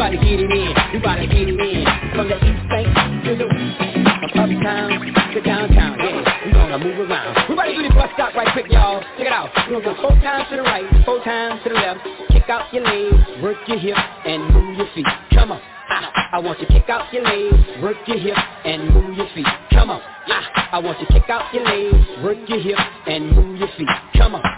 Speaker 3: about to get it in, we about to get it in. From the east bank to the west, from uptown to downtown, yeah, we gonna move around. We about to do this bus stop right quick, y'all. Check it out. We gonna go four times to the right, four times to the left. Kick out your legs, work your hips, and move your feet. Come on. Ah, I want you to kick out your legs, work your hips, and move your feet. Come on. Ah, I want you to kick out your legs, work your hips, and move your feet. Come on.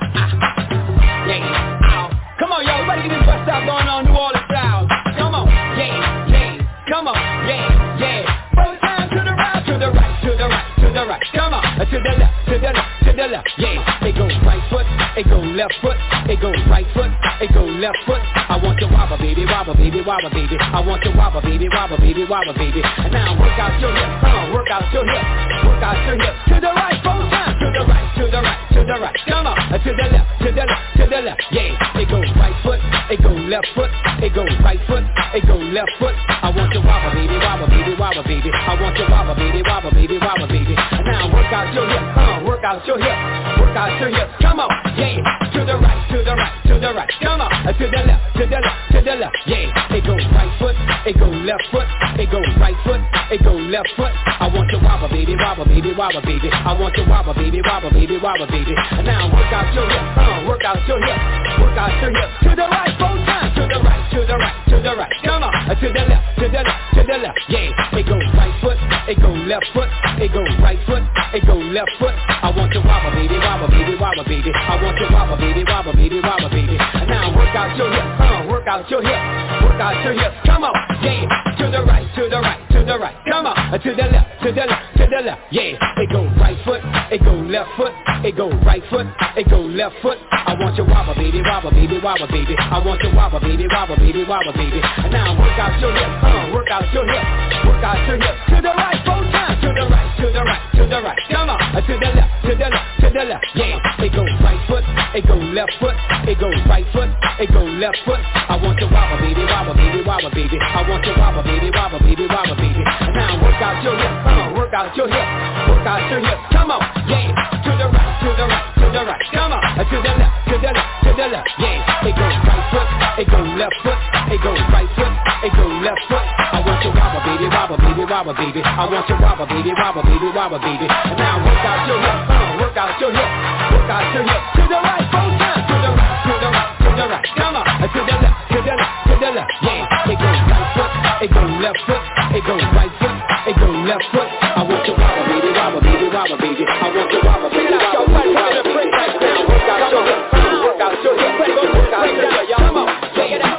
Speaker 3: Ah, yeah. Ow. Come on, y'all. Everybody get this bus stop going on New Orleans style. Come on. Yeah, yeah. Come on. Yeah, yeah. Four times to the right, to the right, to the right, to the right. Come on. To the left, to the left, to the left. Yeah. It goes right foot, it goes left foot, it goes right foot, it goes left foot. I want you wobble, baby, wobble, baby, wobble, baby. I want you wobble, baby, wobble, baby, wobble, baby. And now work out your hips, come on, work out your hips, work out your hips. To the right, four times, to the right, to the right, to the right. Come on, to the left, to the left, to the left. Yeah, it goes right foot, it goes left foot, it goes right foot, it goes left foot. I want you wobble, baby, wobble, baby, wobble, baby. I want you wobble, baby, wobble, baby, wobble, baby. And now work out your hips, come on, work out your hips, work out your hips. Come on, yeah, to the right, to the right, to the right. Come on, to the left, to the left, to the left. Yeah, it goes right foot, it goes left foot, it goes right foot, it goes left foot. I want you wobble, baby, wobble, baby, wobble, baby. I want you wobble, baby, wobble, baby, wobble, baby. And now work out your hips, come on, work out your hips, work out your hips. To the right, four times, to the right, to the right, to the right. Come on, to the left, to the left, to the left. Yeah, it goes right foot, it goes left foot, it goes right foot, it goes left foot. I want you wobble, baby, wobble, baby, wobble, baby. I want you wobble, baby, wobble, baby, wobble, baby. And now work out your hips, come on, work out your hips, work out your hips. Come on, yeah, to the right, to the right, to the right. Come on, to the left, to the left, to the left. Yeah, it goes right foot, it goes left foot, it goes right foot, it goes left foot. I want you wobble, baby, wobble, baby, wobble, baby. I want you wobble, baby, wobble, baby, wobble, baby. And now work out your hips, come on, work out your hips, work out your hips. To the right, four times, to the right, to the right, to the right. Come on, to the left, to the left, to the left. Yeah, it goes right foot, it goes left foot, it goes right foot, it goes left foot. I want you wobble, baby, wobble, baby, wobble, baby. I want you wobble, baby, wobble, baby, wobble, baby. And now work out your hips, come on, work out your hips, work out your hips. Come on, yeah, to the right, to the right, to the right. Come on, to the left, to the left, to the left. Yeah, it goes right foot, it goes left foot, it goes right foot, it goes left foot. I want you wobble, baby, wobble, baby, wobble, baby. I want you wobble, baby, wobble, baby, wobble, baby. And now work out your hips, come on, work out your hips, work out your hips. To the right, four times, to the right, to the right, to the right. Come on, to the left, to the left, to the left. Yeah, it goes right foot, it goes left foot, it goes right foot, it goes left foot. I want you wobble, baby, wobble, baby, wobble, baby. I want you wobble, baby, wobble, baby, wobble, baby. Now work out your hips, work out your hips, work out your hips. Come on, lay it out.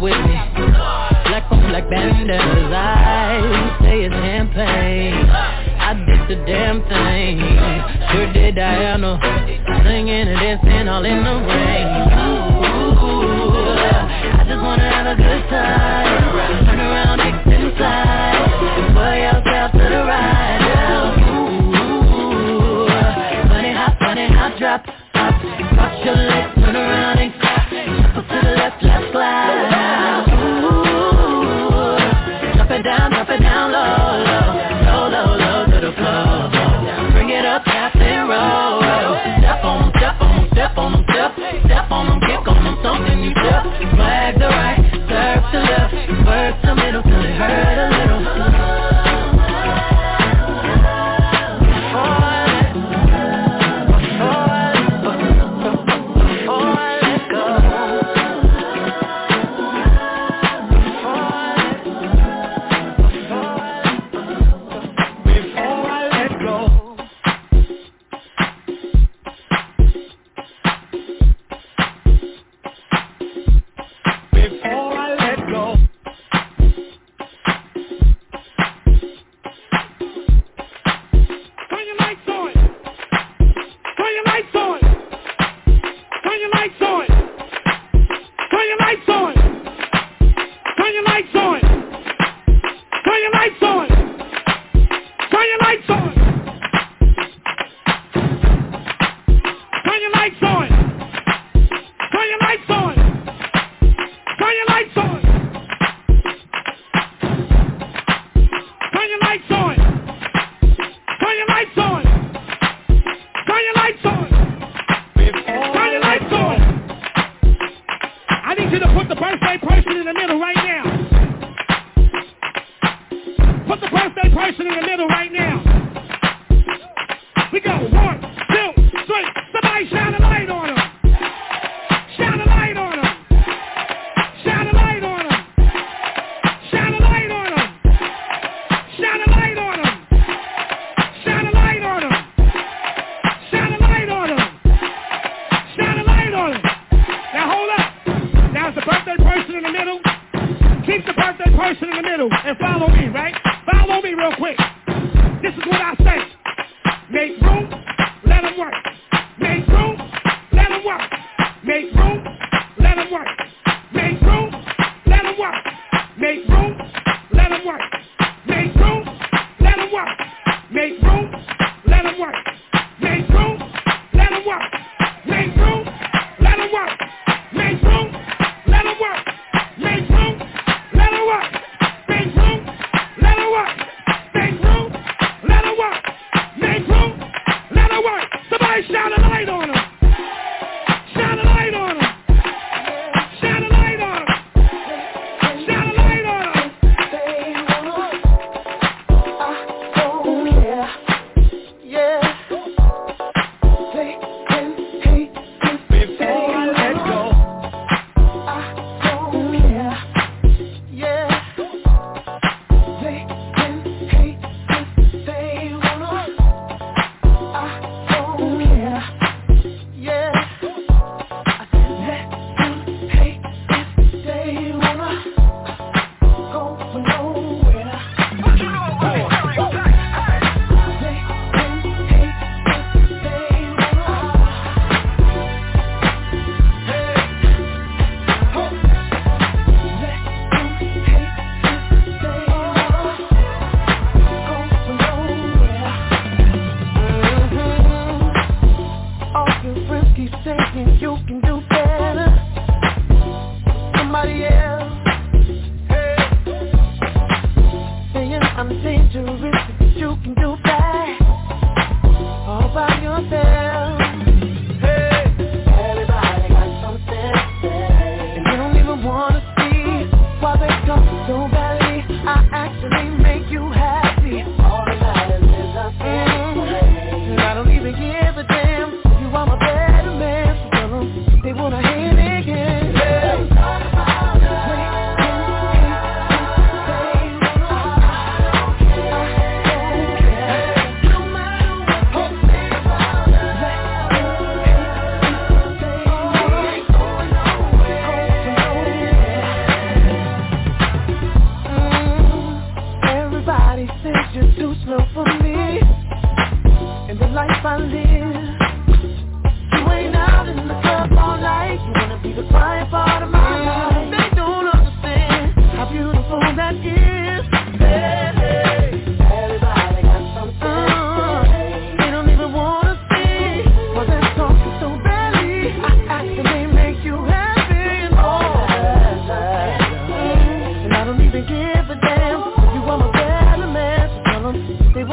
Speaker 4: with me. Black on black bandanas, I say it's champagne. I did the damn thing, sure did Diana, singing and dancing all in the rain. Ooh, I just wanna have a good time, turn around, X inside, pull yourself to the right now. Ooh, funny hop, funny hop, drop, hop, cross your legs, turn around and clap, shuffle to the left, left slide. Ooh, drop it down, drop it down low, low, low, low, low to the floor. Bring it up, tap and roll, roll. Step on them, step on them, step on them, step, step on them, kick on them, something you step. Flag the right, serve to left, work the middle till it hurt a little.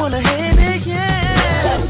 Speaker 4: wanna hit it, yeah.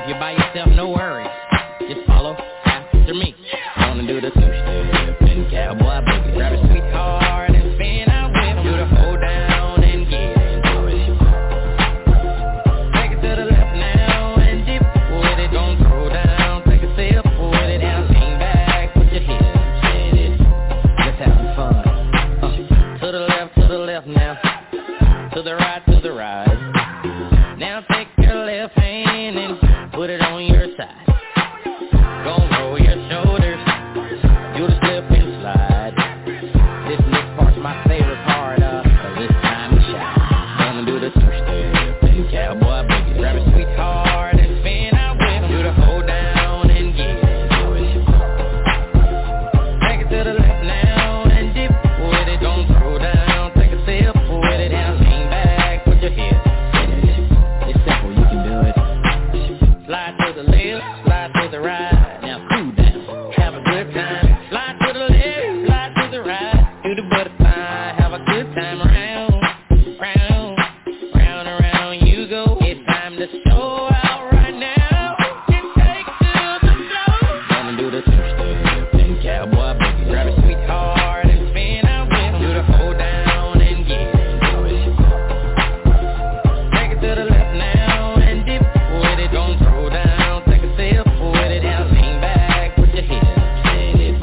Speaker 4: you're by yourself, no worries. Just follow after me. Wanna do the two-step and cowboy boogie. Grab a sweetheart and spin out with him. Do the hold down and get into it. Take it to the left now and dip with it. Don't throw down, take a sip with it. Now lean back, put your hips in it. Just having fun. Uh, to the left, to the left now. To the right, to the right. Now take your left hand and put it on your side. Gon' roll your shoulders, do the slip and slide. This next part's my favorite part of, cause it's time to shine. Gonna do the two-step and cowboy boogie. Grab a sweetheart and spin out with him. Do the hold down and get into it. Take it to the left now and dip with it. Don't throw down, take a sip with it. Now lean back, put your hips in it. It's simple, you can do it. Slide to the left, slide to the right. Now cool down, have a good time. Slide to the left, slide to the right. Do the butterfly, have a good time. Round, round, round and round you go. It's time to show out right now and take to the floor. Gonna do the two-step and cowboy boogie. Grab a sweetheart and spin out with him. Do the hold down and get into it. Take it to the left now and dip with it. Don't throw down, take a sip with it. Now lean back, put your hips in it.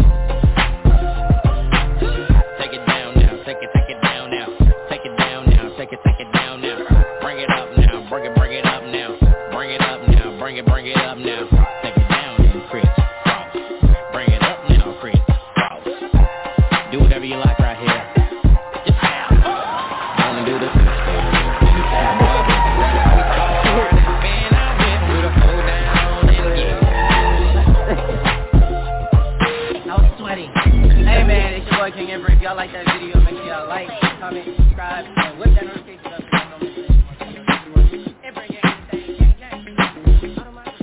Speaker 4: Take it down now, take it, take it down now. Take it down now, take it, take it down now. Bring it up now, bring it, bring it up now. Bring it up now, bring it, bring it up now. Take it down and Chris Cross. Bring it up now, Chris Cross. Do whatever you like right here. Just have fun. Gonna do the two-step and cowboy boogie. Sweetheart and spin out with him. Do the hold down and get.
Speaker 5: I was sweating. Hey man, it's your boy King Emperor. If y'all like that video, make sure y'all like, comment, subscribe, and whip that notification up. So y'all know when we play more videos. Emperor gang, gang, gang, gang. I don't mind.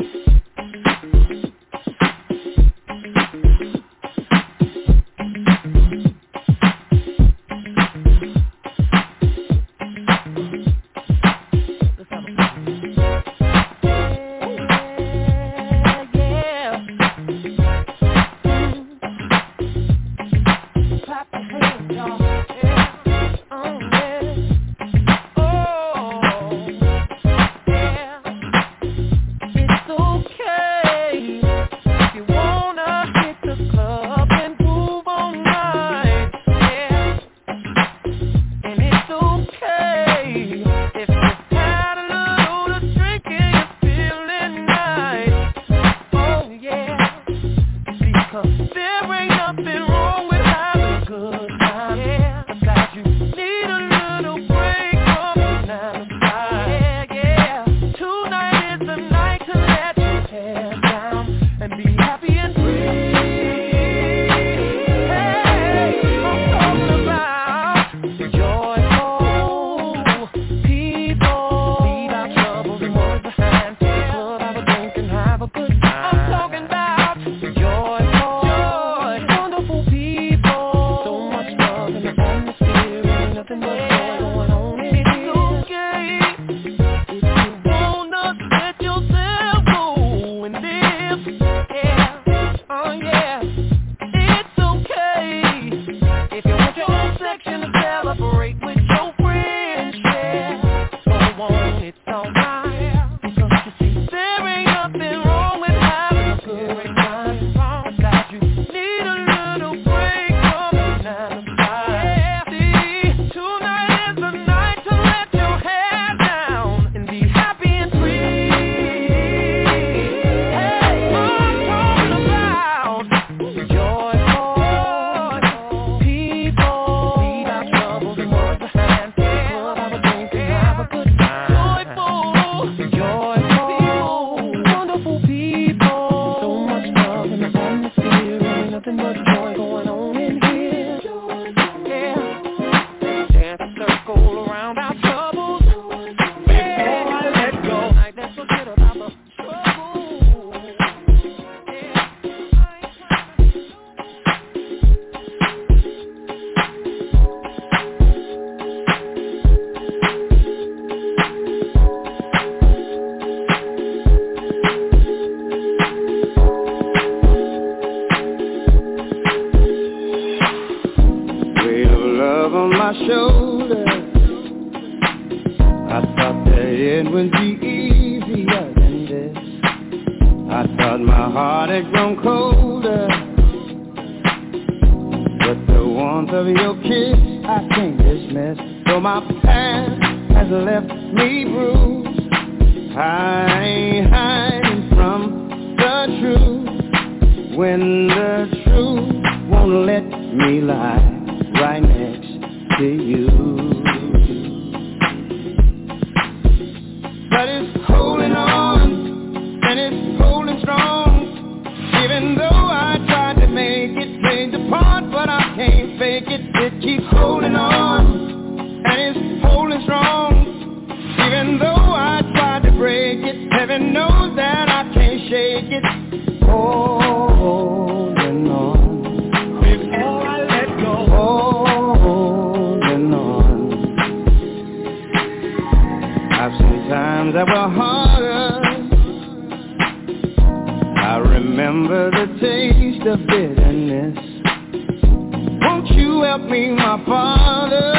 Speaker 5: Let's have a fun. Clap your hands, y'all. Yeah. Oh, yeah. Oh, yeah. It's okay if you wanna hit the club and move all night. Yeah. And it's okay if you've had a little to drink and you're feeling nice. Oh, yeah. Because there ain't nothing wrong with having a good time. Yeah. Besides, you need a little break from the nine to five. Yeah, yeah. Tonight is the night to let your hair down and be happy and free. Hey, I'm talking about joyful people. Leave our troubles and worries behind. Take a club, have a drink and have a good time. I'm talking about joyful
Speaker 6: had grown colder, but the warmth of your kiss I can't dismiss. So my past has left me bruised. I ain't hiding from the truth when the truth won't let me lie right next to you. But it's holding on and it's holding strong. Even though I tried to make it play the part, but I can't fake it. It keeps holding on and it's holding strong. Even though I tried to break it, heaven knows that I can't shake it. Holding on before I let go. Holding on. I've seen times that were harder. I remember the taste of bitterness. Won't you help me, my Father?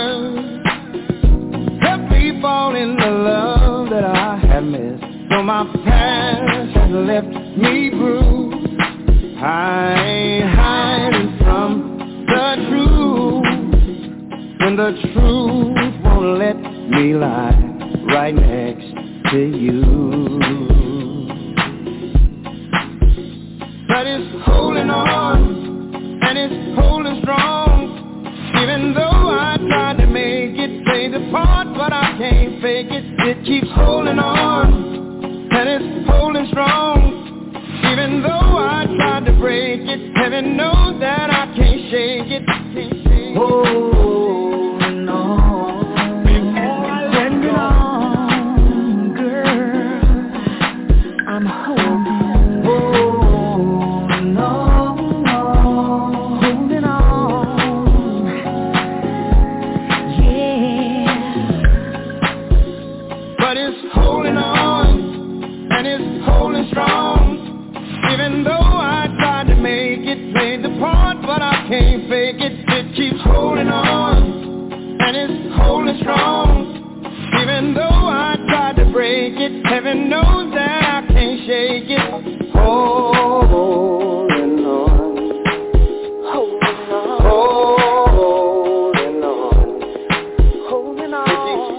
Speaker 6: Help me fall in the love that I have missed. So my past has left me bruised. I ain't hiding from the truth when the truth won't let me lie right next to you. But it's holding on and it's holding strong. Even though I tried to make it play the part, but I can't fake it. It keeps holding on and it's holding strong. Even though I tried to break it, heaven knows that I can't shake it. Can't shake it. Holding on before I let go. On, girl, I'm holding. Holding on, holding on, yeah. But it's holding on and it's holding strong. Even though I tried to make it play the part, but I can't fake it. It keeps holding on and it's holding strong. Even though I tried to break it, heaven knows that I can't shake it. Holding on, holding on, holding on, holding on. It keeps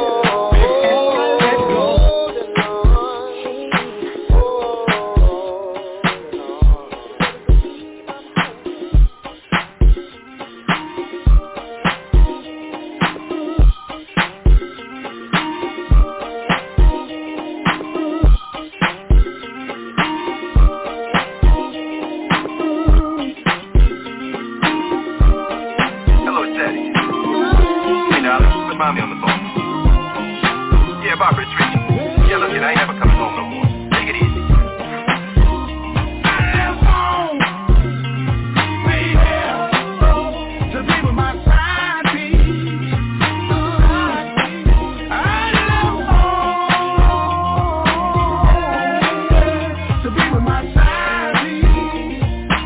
Speaker 7: Mommy on the phone. Yeah, Barbara, it's Richie. Yeah, look, I ain't never coming home no more. Take it easy. I left home, baby, to be with my side piece. I left home to be with my side piece.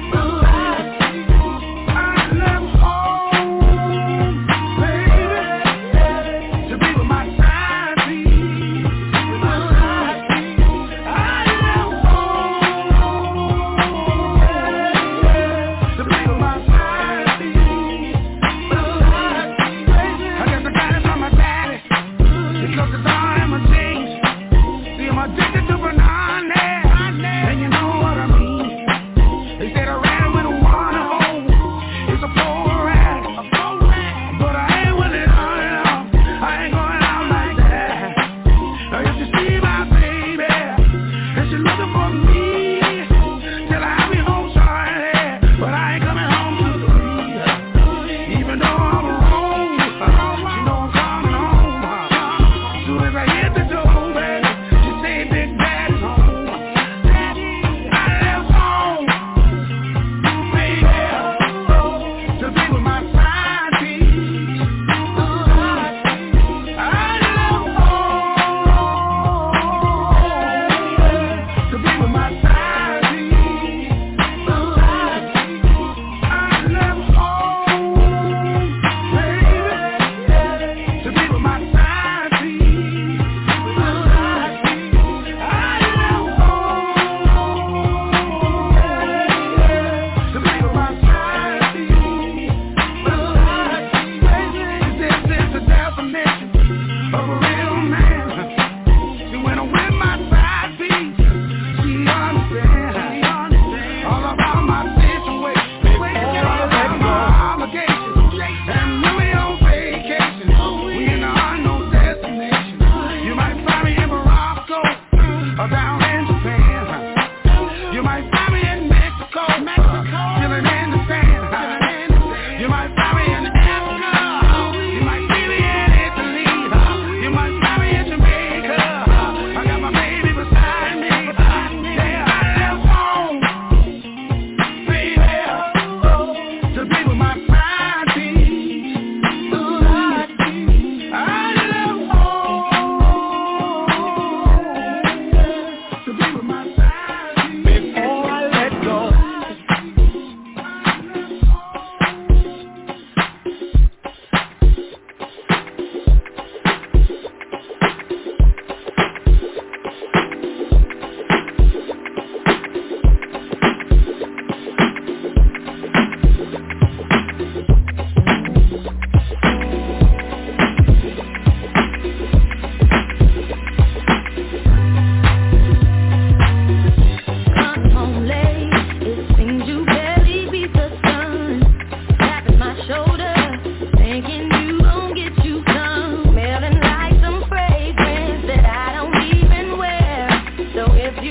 Speaker 7: I left home, baby, to be with my side piece. my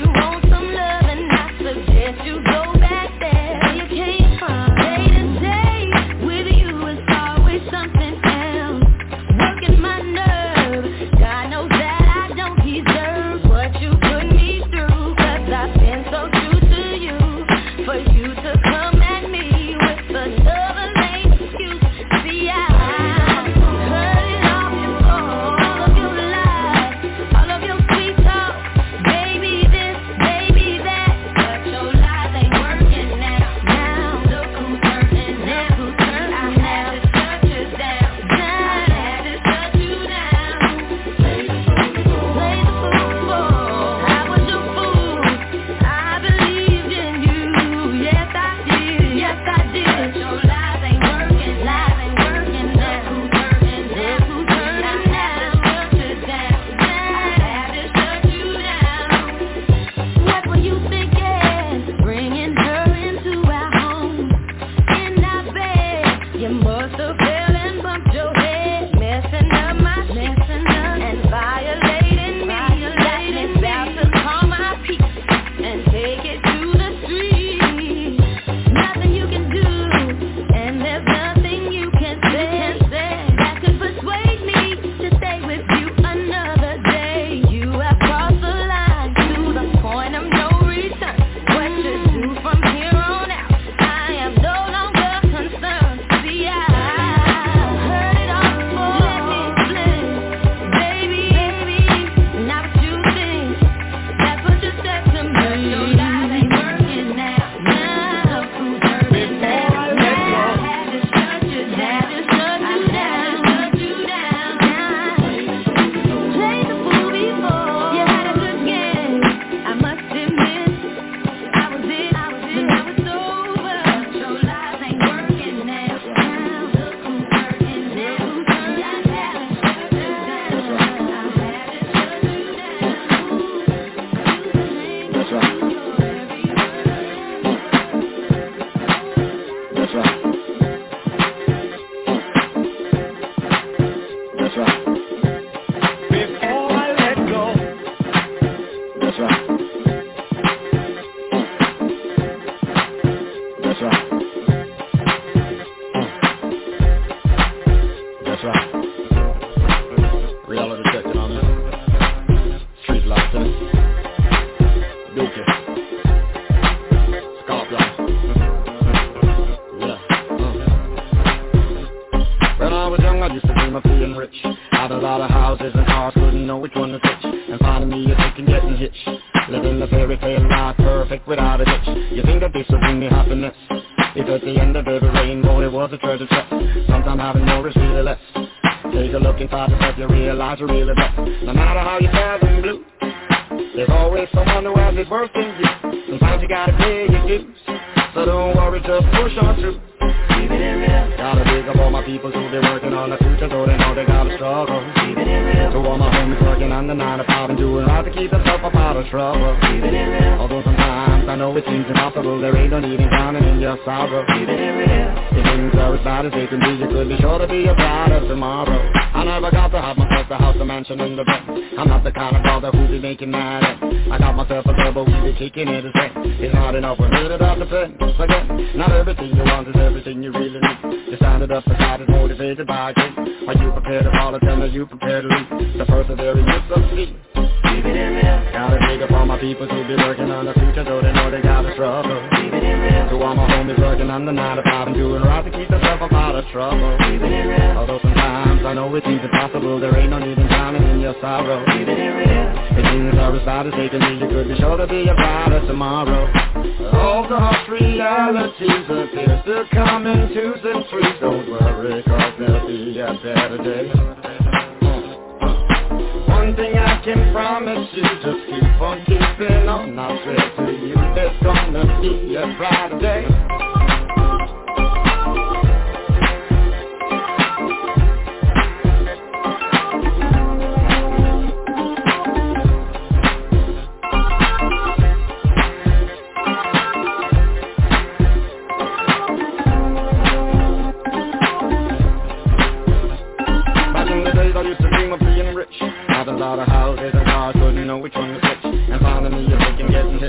Speaker 6: Lot of houses and cars, couldn't know which one to switch. And finally you're thinking,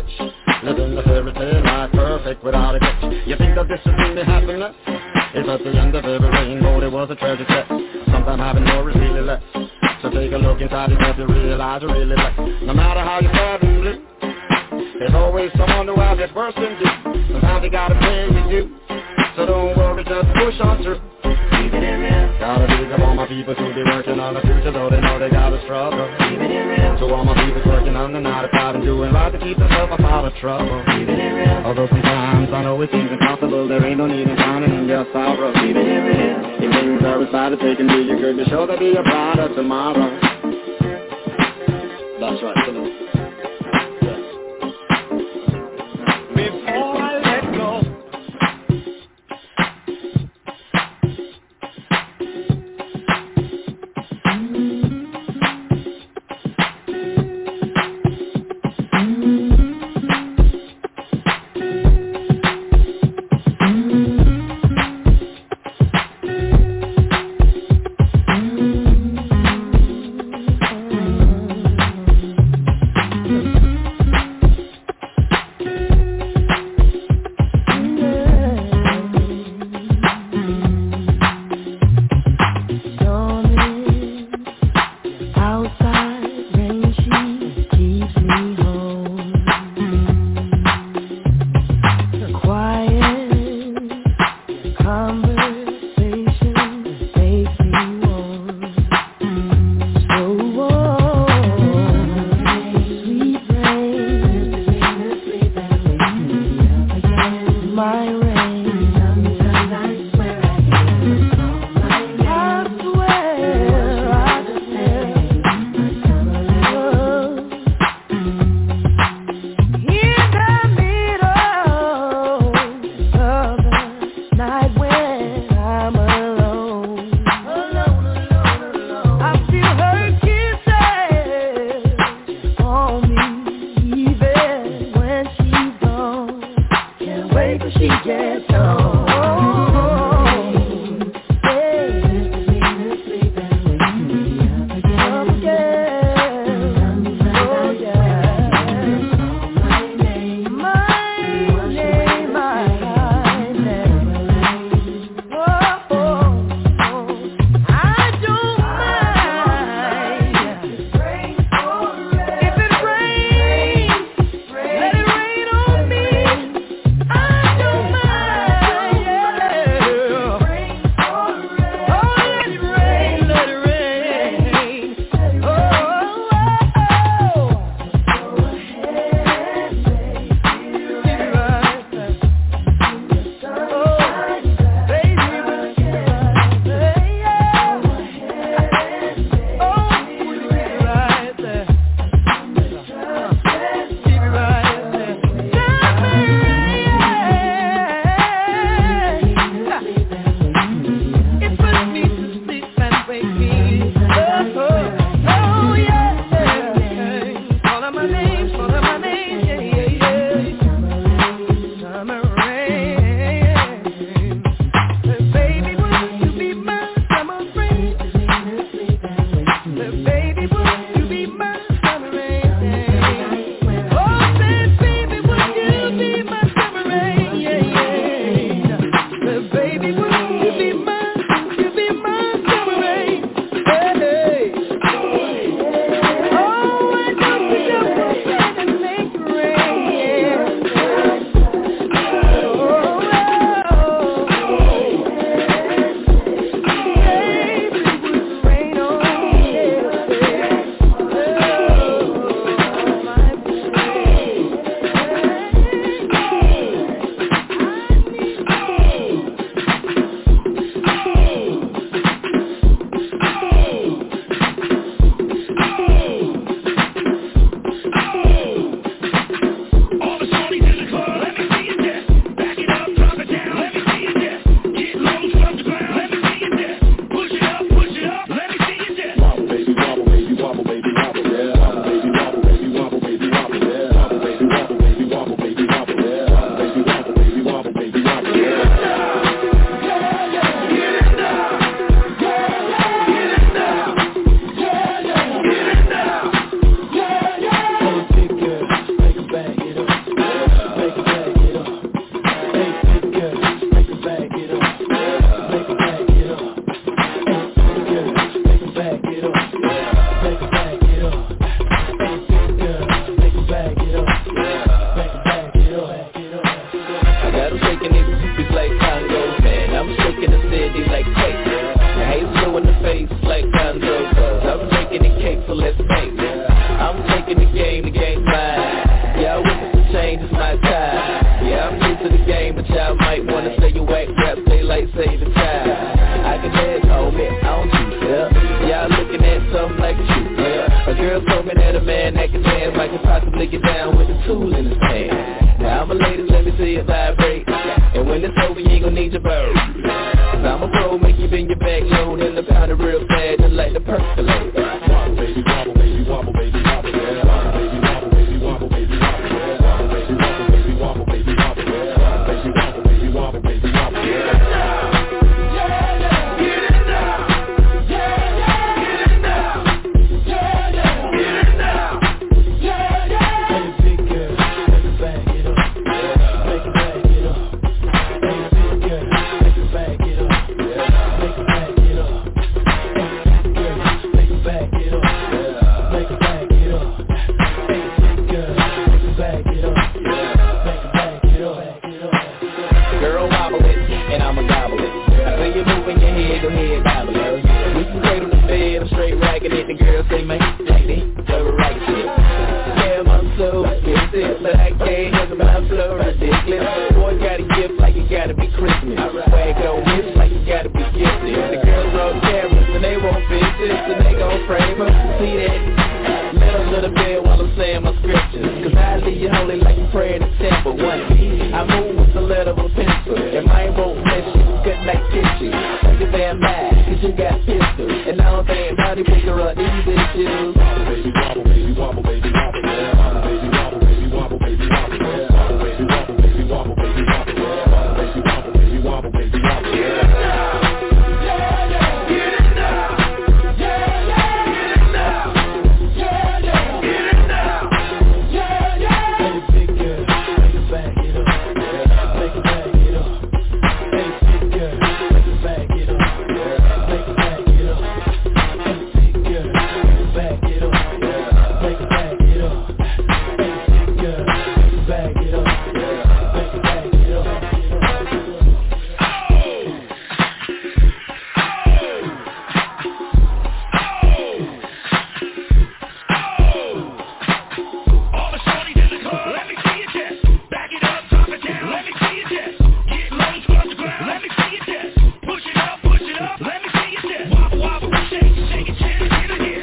Speaker 8: rich. Living the fairy tale life perfect without a glitch. You think that this is really happiness? It's at the end of every rainbow there was a treasure chest. Sometimes having more is really less. So take a look inside yourself, you realize you're really blessed. No matter how you're sad and blue, there's always someone who has it worse than you. Sometimes you gotta pay your due. So don't worry, just push on through. Keep it in real. Gotta big up all my people who be working on the future, though they know they gotta struggle. Keep it in real. So all my people working on the nine to five and doing right to keep themselves up out of trouble. Keep it in real. Although sometimes I know it seems impossible, there ain't no need in drowning in your sorrow. Keep it in real. If things are decided, they can be your good to show to be a proud of tomorrow. That's right, come on.
Speaker 5: Before I let go,
Speaker 9: like save the time. I can dance, homie, I don't choose, yeah. Y'all looking at something like a shoe, yeah. A girl told me that a man that can dance might can possibly get down with a tool in his hand. Now, my ladies, let me see it vibrate. And when it's over, you ain't gon' need your bird. Cause I'm a pro, make you bend your back low, then the powder real fast, just like the percolate. Wobble, baby, wobble, baby, wobble, baby, wobble, yeah. Wobble, baby, wobble, baby, wobble, baby, wobble, yeah. Wobble, baby, wobble, baby, wobble, baby, wobble, yeah. Wobble, baby, wobble, baby, wobble, baby, wobble, yeah.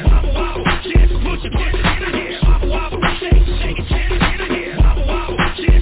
Speaker 10: Shake it,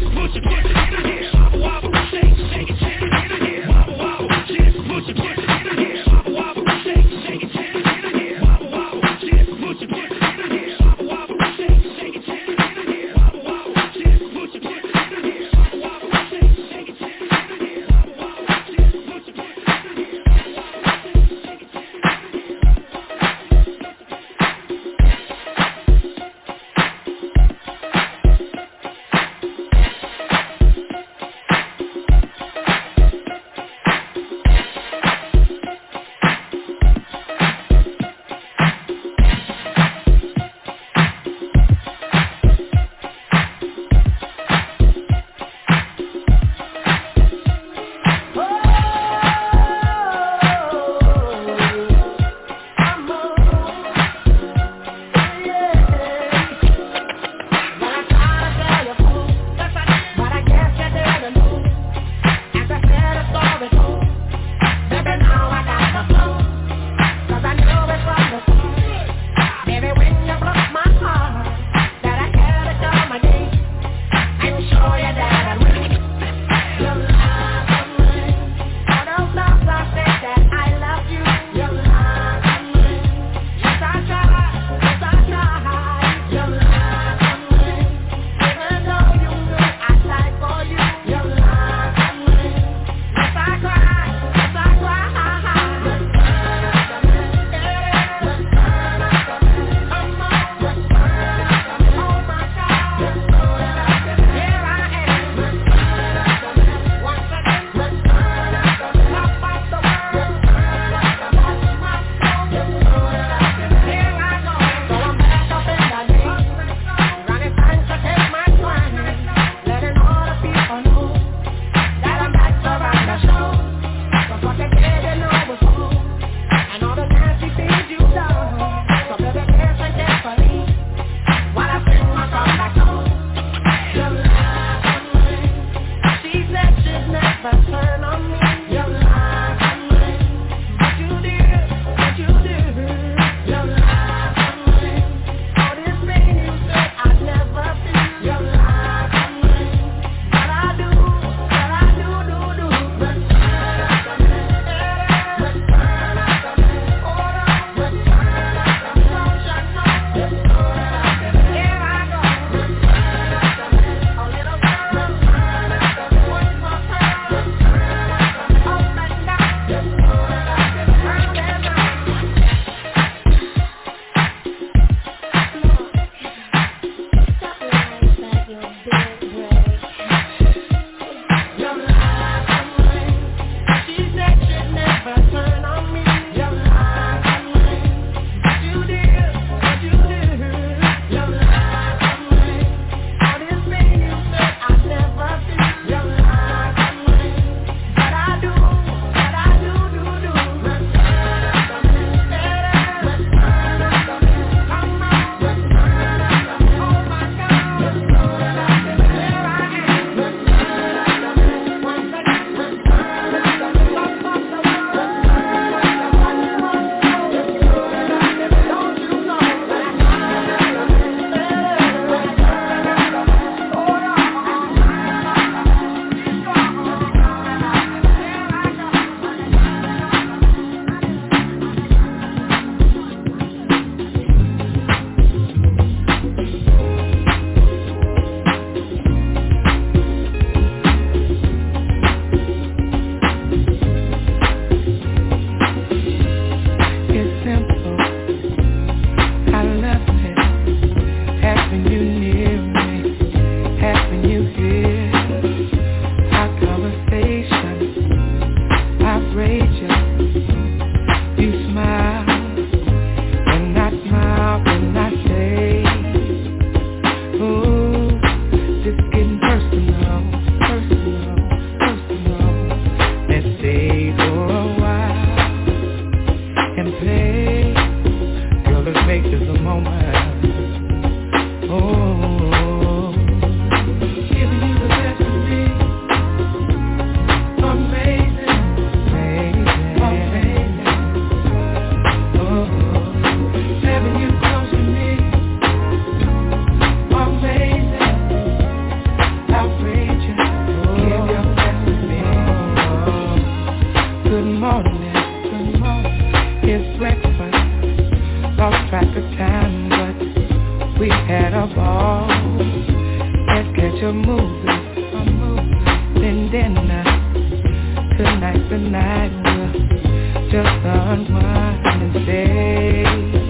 Speaker 6: your movie, I'm moving. Then dinner, tonight, tonight we'll just unwind and stay.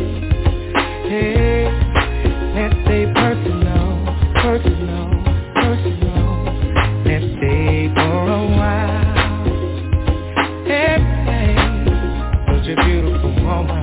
Speaker 6: Hey, let's stay personal, personal, personal. Let's stay for a while. Hey, hey, such a beautiful moment.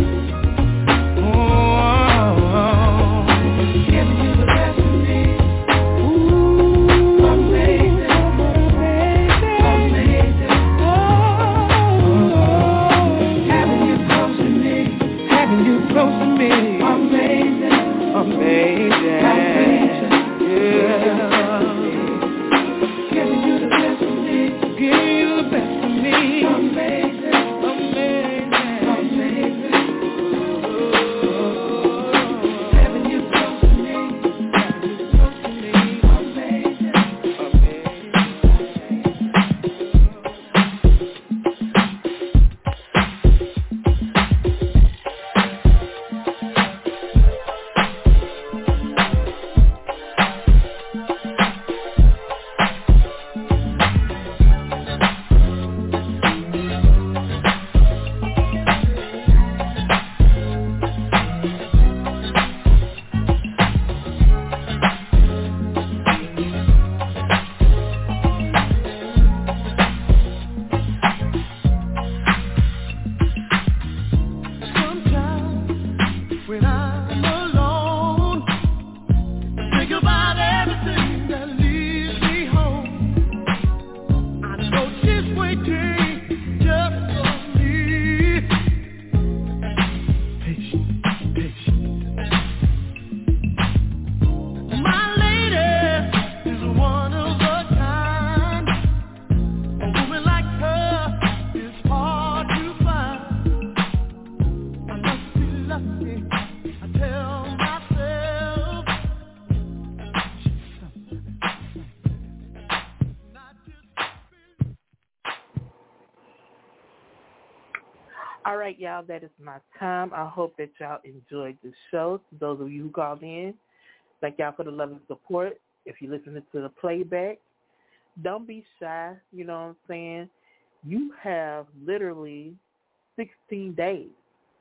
Speaker 2: All right, y'all, that is my time. I hope that y'all enjoyed the show. To those of you who called in, thank y'all for the love and support. If you're listening to the playback, don't be shy. You know what I'm saying? You have literally sixteen days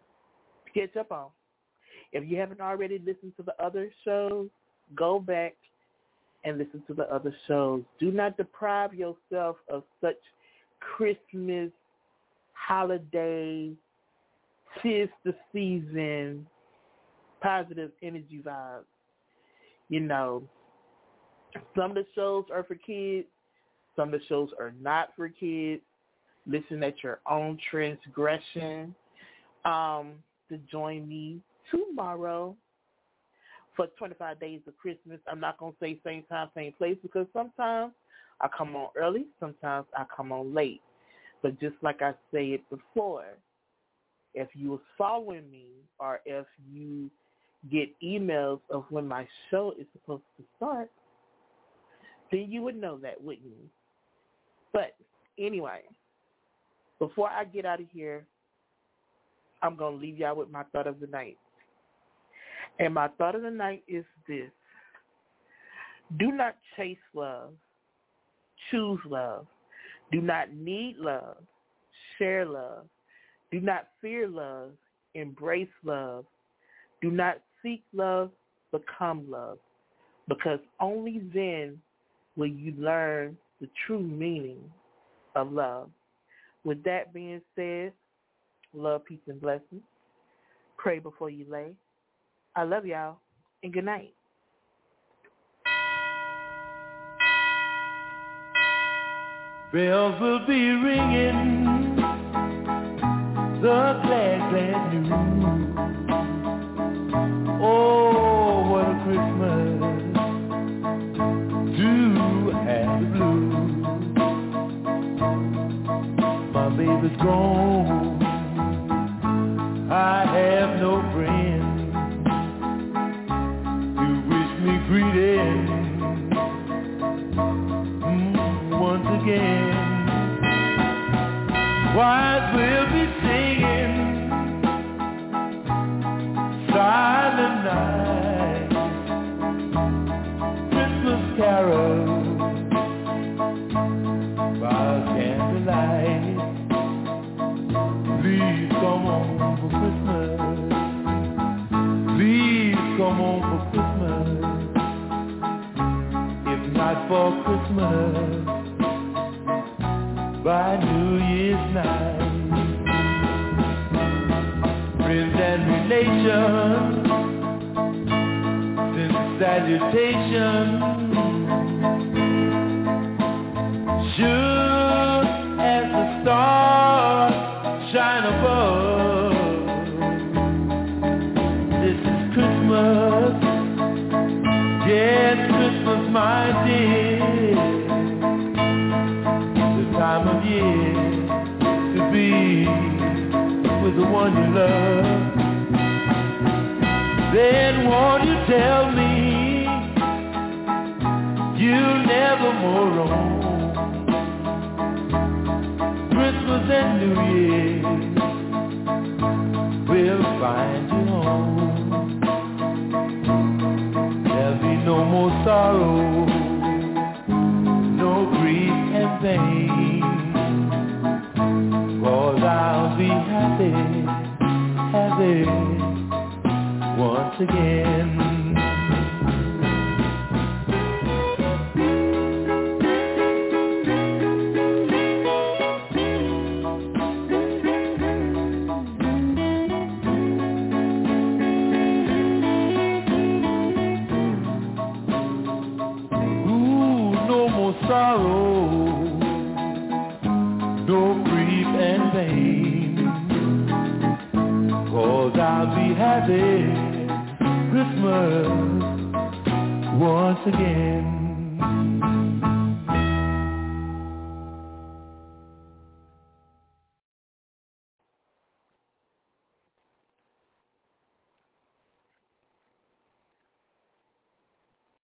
Speaker 2: to catch up on. If you haven't already listened to the other shows, go back and listen to the other shows. Do not deprive yourself of such Christmas, holiday, 'tis the season, positive energy vibes. You know, some of the shows are for kids. Some of the shows are not for kids. Listen at your own transgression. Um, to join me tomorrow for twenty-five days of Christmas. I'm not going to say same time, same place, because sometimes I come on early, sometimes I come on late. But just like I said before, if you was following me or if you get emails of when my show is supposed to start, then you would know that, wouldn't you? But anyway, before I get out of here, I'm going to leave y'all with my thought of the night. And my thought of the night is this. Do not chase love. Choose love. Do not need love. Share love. Do not fear love. Embrace love. Do not seek love. Become love. Because only then will you learn the true meaning of love. With that being said, love, peace, and blessings. Pray before you lay. I love y'all, and good night.
Speaker 10: Bells will be ringing, the glad, glad news. Oh, what a Christmas to have the blues. My baby's gone, I have no friends to wish me greeting mm, once again. Choirs will be singing Silent Night, Christmas carol by candlelight. Please come home for Christmas. Please come home for Christmas. If not for Christmas, by New Year's night. Friends and relations, since salutation, should as the stars shine above. This is Christmas, yes, Christmas, my dear, the time of year to be with the one you love. Then won't you tell me you'll never more roam? Christmas and New Year will find you home. There'll be no more sorrow, no grief and pain, 'cause I'll be happy, happy once again. Sorrow, no grief and pain, 'cause I'll be happy Christmas once again.